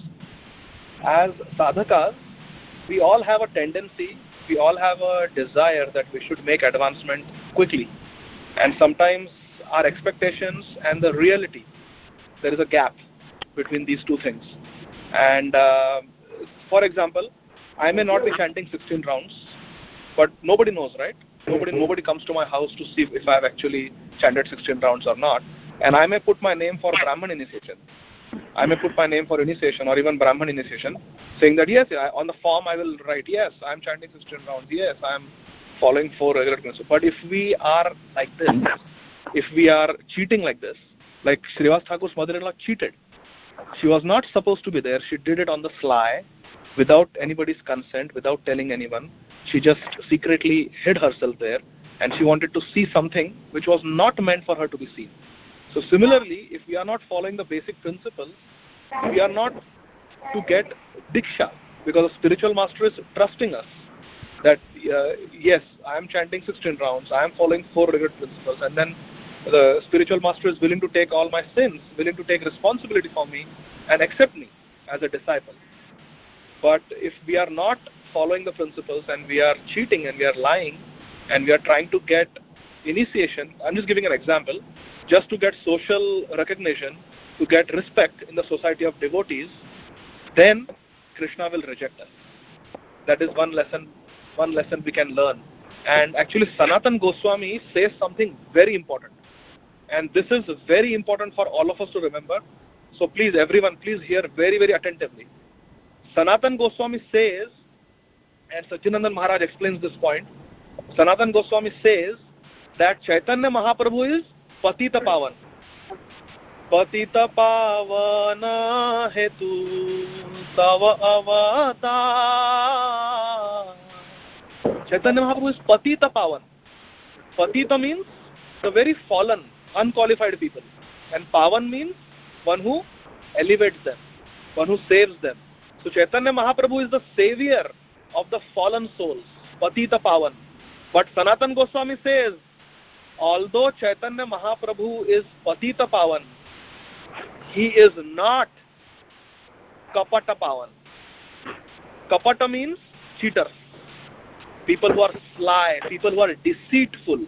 as sadhakas, we all have a tendency, we all have a desire that we should make advancement quickly. And sometimes our expectations and the reality, there is a gap between these two things. And uh, for example, I may not be chanting sixteen rounds, but nobody knows, right? Nobody nobody comes to my house to see if I have actually chanted sixteen rounds or not. And I may put my name for Brahman initiation. I may put my name for initiation or even Brahman initiation, saying that yes, I, on the form I will write, yes, I am chanting sixteen rounds, yes, I am following four regular principles. But if we are like this, if we are cheating like this, like Shrivas Thakur's mother-in-law cheated, she was not supposed to be there. She did it on the sly, without anybody's consent, without telling anyone. She just secretly hid herself there, and she wanted to see something which was not meant for her to be seen. So similarly, if we are not following the basic principles, we are not to get diksha, because the spiritual master is trusting us that uh, yes, I am chanting sixteen rounds, I am following four regular principles, and then the spiritual master is willing to take all my sins, willing to take responsibility for me and accept me as a disciple. But if we are not following the principles and we are cheating and we are lying and we are trying to get initiation, I'm just giving an example, just to get social recognition, to get respect in the society of devotees, then Krishna will reject us. That is one lesson, one lesson we can learn. And actually Sanatan Goswami says something very important. And this is very important for all of us to remember. So please, everyone, please hear very, very attentively. Sanatan Goswami says, and Sachinandan Maharaj explains this point, Sanatan Goswami says that Chaitanya Mahaprabhu is Patita Pavan. Patita Pavana Hetu Tava Avatar. Chaitanya Mahaprabhu is Patita Pavan. Patita means the very fallen, unqualified people. And Pavan means one who elevates them, one who saves them. So Chaitanya Mahaprabhu is the savior of the fallen souls, Patita Pavan. But Sanatan Goswami says, although Chaitanya Mahaprabhu is Patita Pavan, he is not Kapata Pavan. Kapata means cheaters, people who are sly, people who are deceitful.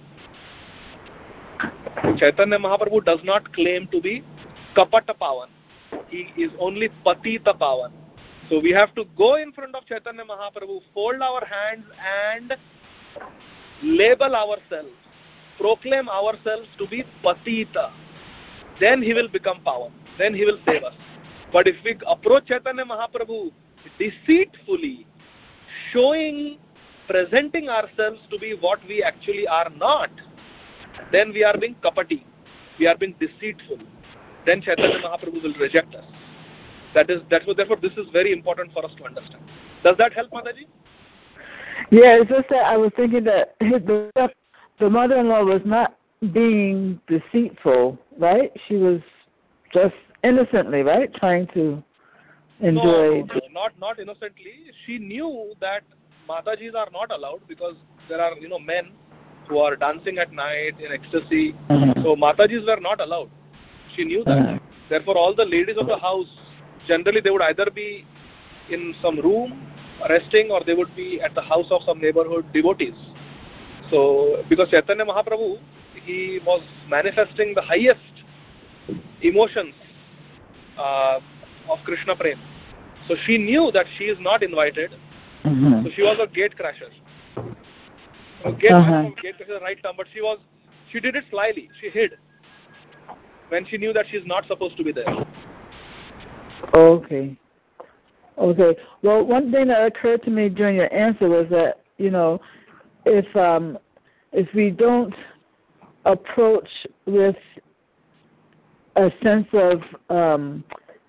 Chaitanya Mahaprabhu does not claim to be Kapata Pavan. He is only Patita Pavan. So we have to go in front of Chaitanya Mahaprabhu, fold our hands and label ourselves proclaim ourselves to be patita, then he will become power. Then he will save us. But if we approach Chaitanya Mahaprabhu deceitfully, showing, presenting ourselves to be what we actually are not, then we are being kapati. We are being deceitful. Then Chaitanya Mahaprabhu will reject us. That is, that was, therefore, this is very important for us to understand. Does that help, Mataji? Yeah, it's just that I was thinking that his, the, the mother-in-law was not being deceitful, right? She was just innocently, right, trying to enjoy. No, no, no, not not innocently. She knew that Matajis are not allowed because there are, you know, men who are dancing at night in ecstasy. Uh-huh. So Matajis were not allowed. She knew that. Uh-huh. Therefore, all the ladies of the house, generally they would either be in some room resting or they would be at the house of some neighborhood devotees. So, because Chaitanya Mahaprabhu, he was manifesting the highest emotions uh, of Krishna Prem. So she knew that she is not invited. Mm-hmm. So she was a gate crasher. So gate, uh-huh. I don't know, gate crasher is the right term, but she was, she did it slyly. She hid when she knew that she is not supposed to be there. Okay. Okay. Well, one thing that occurred to me during your answer was that, you know, if um, if we don't approach with a sense of um,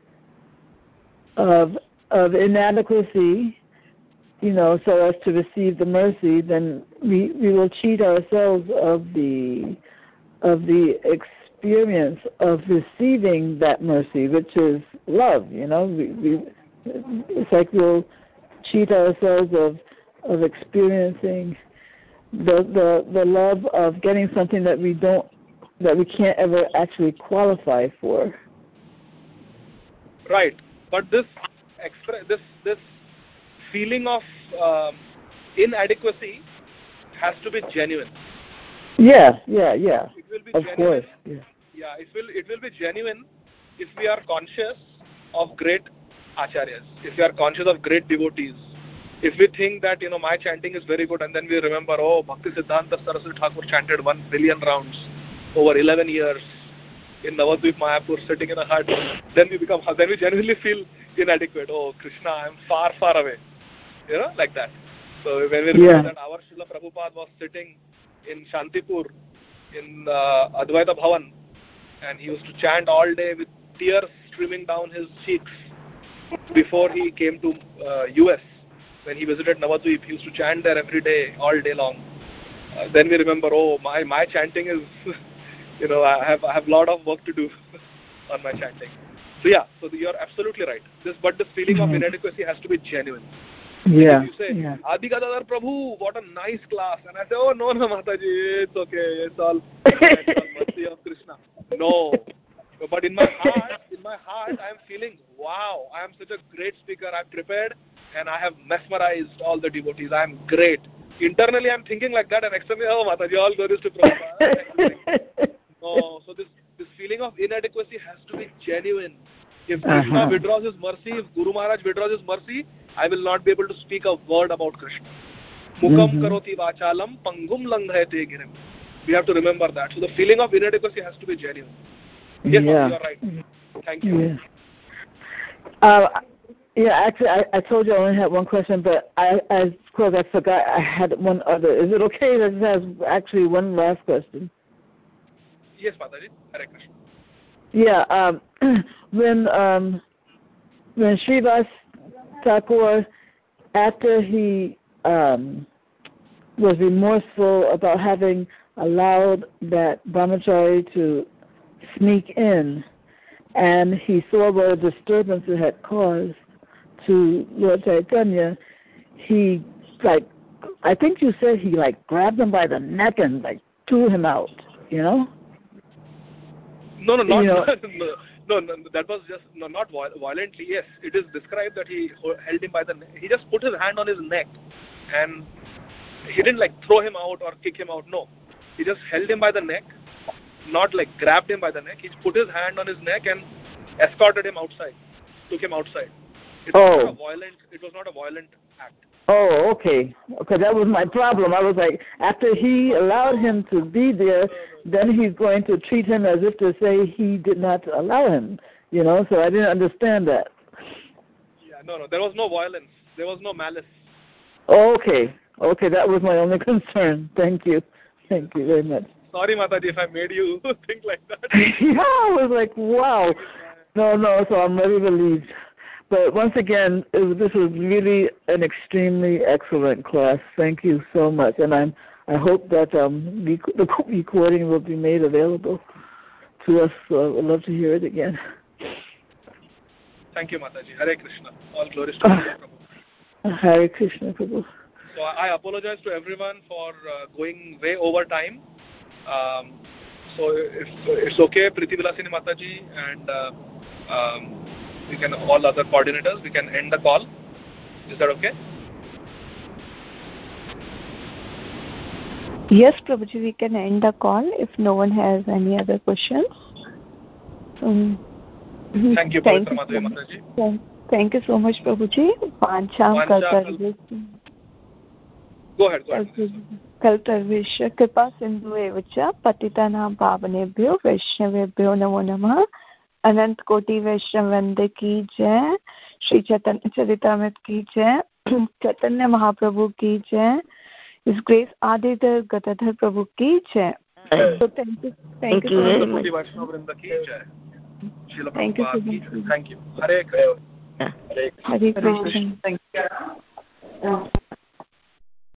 of of inadequacy, you know, so as to receive the mercy, then we, we will cheat ourselves of the of the experience of receiving that mercy, which is love. You know, we, we it's like we'll cheat ourselves of of experiencing the the the love of getting something that we don't that we can't ever actually qualify for. Right, but this expre- this this feeling of um, inadequacy has to be genuine. Yeah, yeah, yeah. It will be of genuine. course. Yeah. yeah, it will it will be genuine if we are conscious of great acharyas, if we are conscious of great devotees. If we think that, you know, my chanting is very good, and then we remember, oh, Bhakti Siddhanta Saraswati Thakur chanted one billion rounds over eleven years in Navadvip Mayapur, sitting in a hut, then we become, then we genuinely feel inadequate. Oh, Krishna, I am far, far away. You know, like that. So when we remember yeah. that our Srila Prabhupada was sitting in Shantipur, in uh, Advaita Bhavan, and he used to chant all day with tears streaming down his cheeks before he came to uh, U S. When he visited Navadvip, he used to chant there every day, all day long. Uh, then we remember, oh, my, my chanting is, you know, I have I have a lot of work to do on my chanting. So yeah, so you're absolutely right. This, but this feeling mm-hmm. of inadequacy has to be genuine. Yeah. If you say, yeah. Adi Gadadhar Prabhu, what a nice class. And I say, oh, no, no, Mataji, it's okay. It's all, it's all mercy of Krishna. No. But in my heart, in my heart, I am feeling, wow, I am such a great speaker. I'm prepared and I have mesmerized all the devotees. I am great. Internally, I'm thinking like that, and externally, oh, Mataji, all glories to Prabhupada. No. So this, this feeling of inadequacy has to be genuine. If Krishna uh-huh. withdraws his mercy, if Guru Maharaj withdraws his mercy, I will not be able to speak a word about Krishna. Mukam mm-hmm. karoti vachalam pangum langhayate girim. We have to remember that. So the feeling of inadequacy has to be genuine. Yes, yeah. you are right. Thank you. Yeah, uh, yeah actually, I, I told you I only had one question, but I, I, of course, I forgot I had one other. Is it okay that it has actually one last question? Yes, Mataji. Hare Krishna. Yeah, um, when um, when Srivas Thakur, after he um, was remorseful about having allowed that brahmachari to sneak in, and he saw what a disturbance it had caused to Lord Chaitanya, he, like, I think you said he, like, grabbed him by the neck and, like, threw him out, you know? No, no, not, you know, no, no, no, that was just, no, not violently, yes. It is described that he held him by the neck. He just put his hand on his neck, and he didn't, like, throw him out or kick him out, no. He just held him by the neck, not, like, grabbed him by the neck. He put his hand on his neck and escorted him outside, took him outside. It was oh. not a violent, it was not a violent act. Oh, okay. Okay, that was my problem. I was like, after he allowed him to be there, then he's going to treat him as if to say he did not allow him, you know, so I didn't understand that. Yeah, no, no, there was no violence. There was no malice. Okay. Okay, that was my only concern. Thank you. Thank you very much. Sorry, Mataji, if I made you think like that. Yeah, I was like, wow. No, no, so I'm very relieved. But once again, it was, this was really an extremely excellent class. Thank you so much. And I'm, I hope that um, the, the recording will be made available to us. So I'd love to hear it again. Thank you, Mataji. Hare Krishna. All glories to God, Prabhu. Hare Krishna, Prabhu. So I apologize to everyone for uh, going way over time. Um, so if it's okay, Priti Vilasini Mataji and uh, um, we can, all other coordinators, we can end the call. Is that okay? Yes, Prabhuji, we can end the call if no one has any other questions. Um, thank you, thank you Mataji. Thank, thank you so much, Prabhuji. Vancham Kaltarvish. Go ahead, go ahead. Kaltarvish Kripa Sindhu Evacha Patitanam Pavanebhyo Vaishnavebhyo Namo Namah. अनंत कोटि वैष्णव वंदे की जय, श्री चैतन्य चरितामृत की जय, चैतन्य महाप्रभु की जय, इस grace आदिधर Gadadhar प्रभु की जय. So thank you, thank you very much. Thank you so much. Thank you. Hare Krishna. Hare Krishna. Thank you.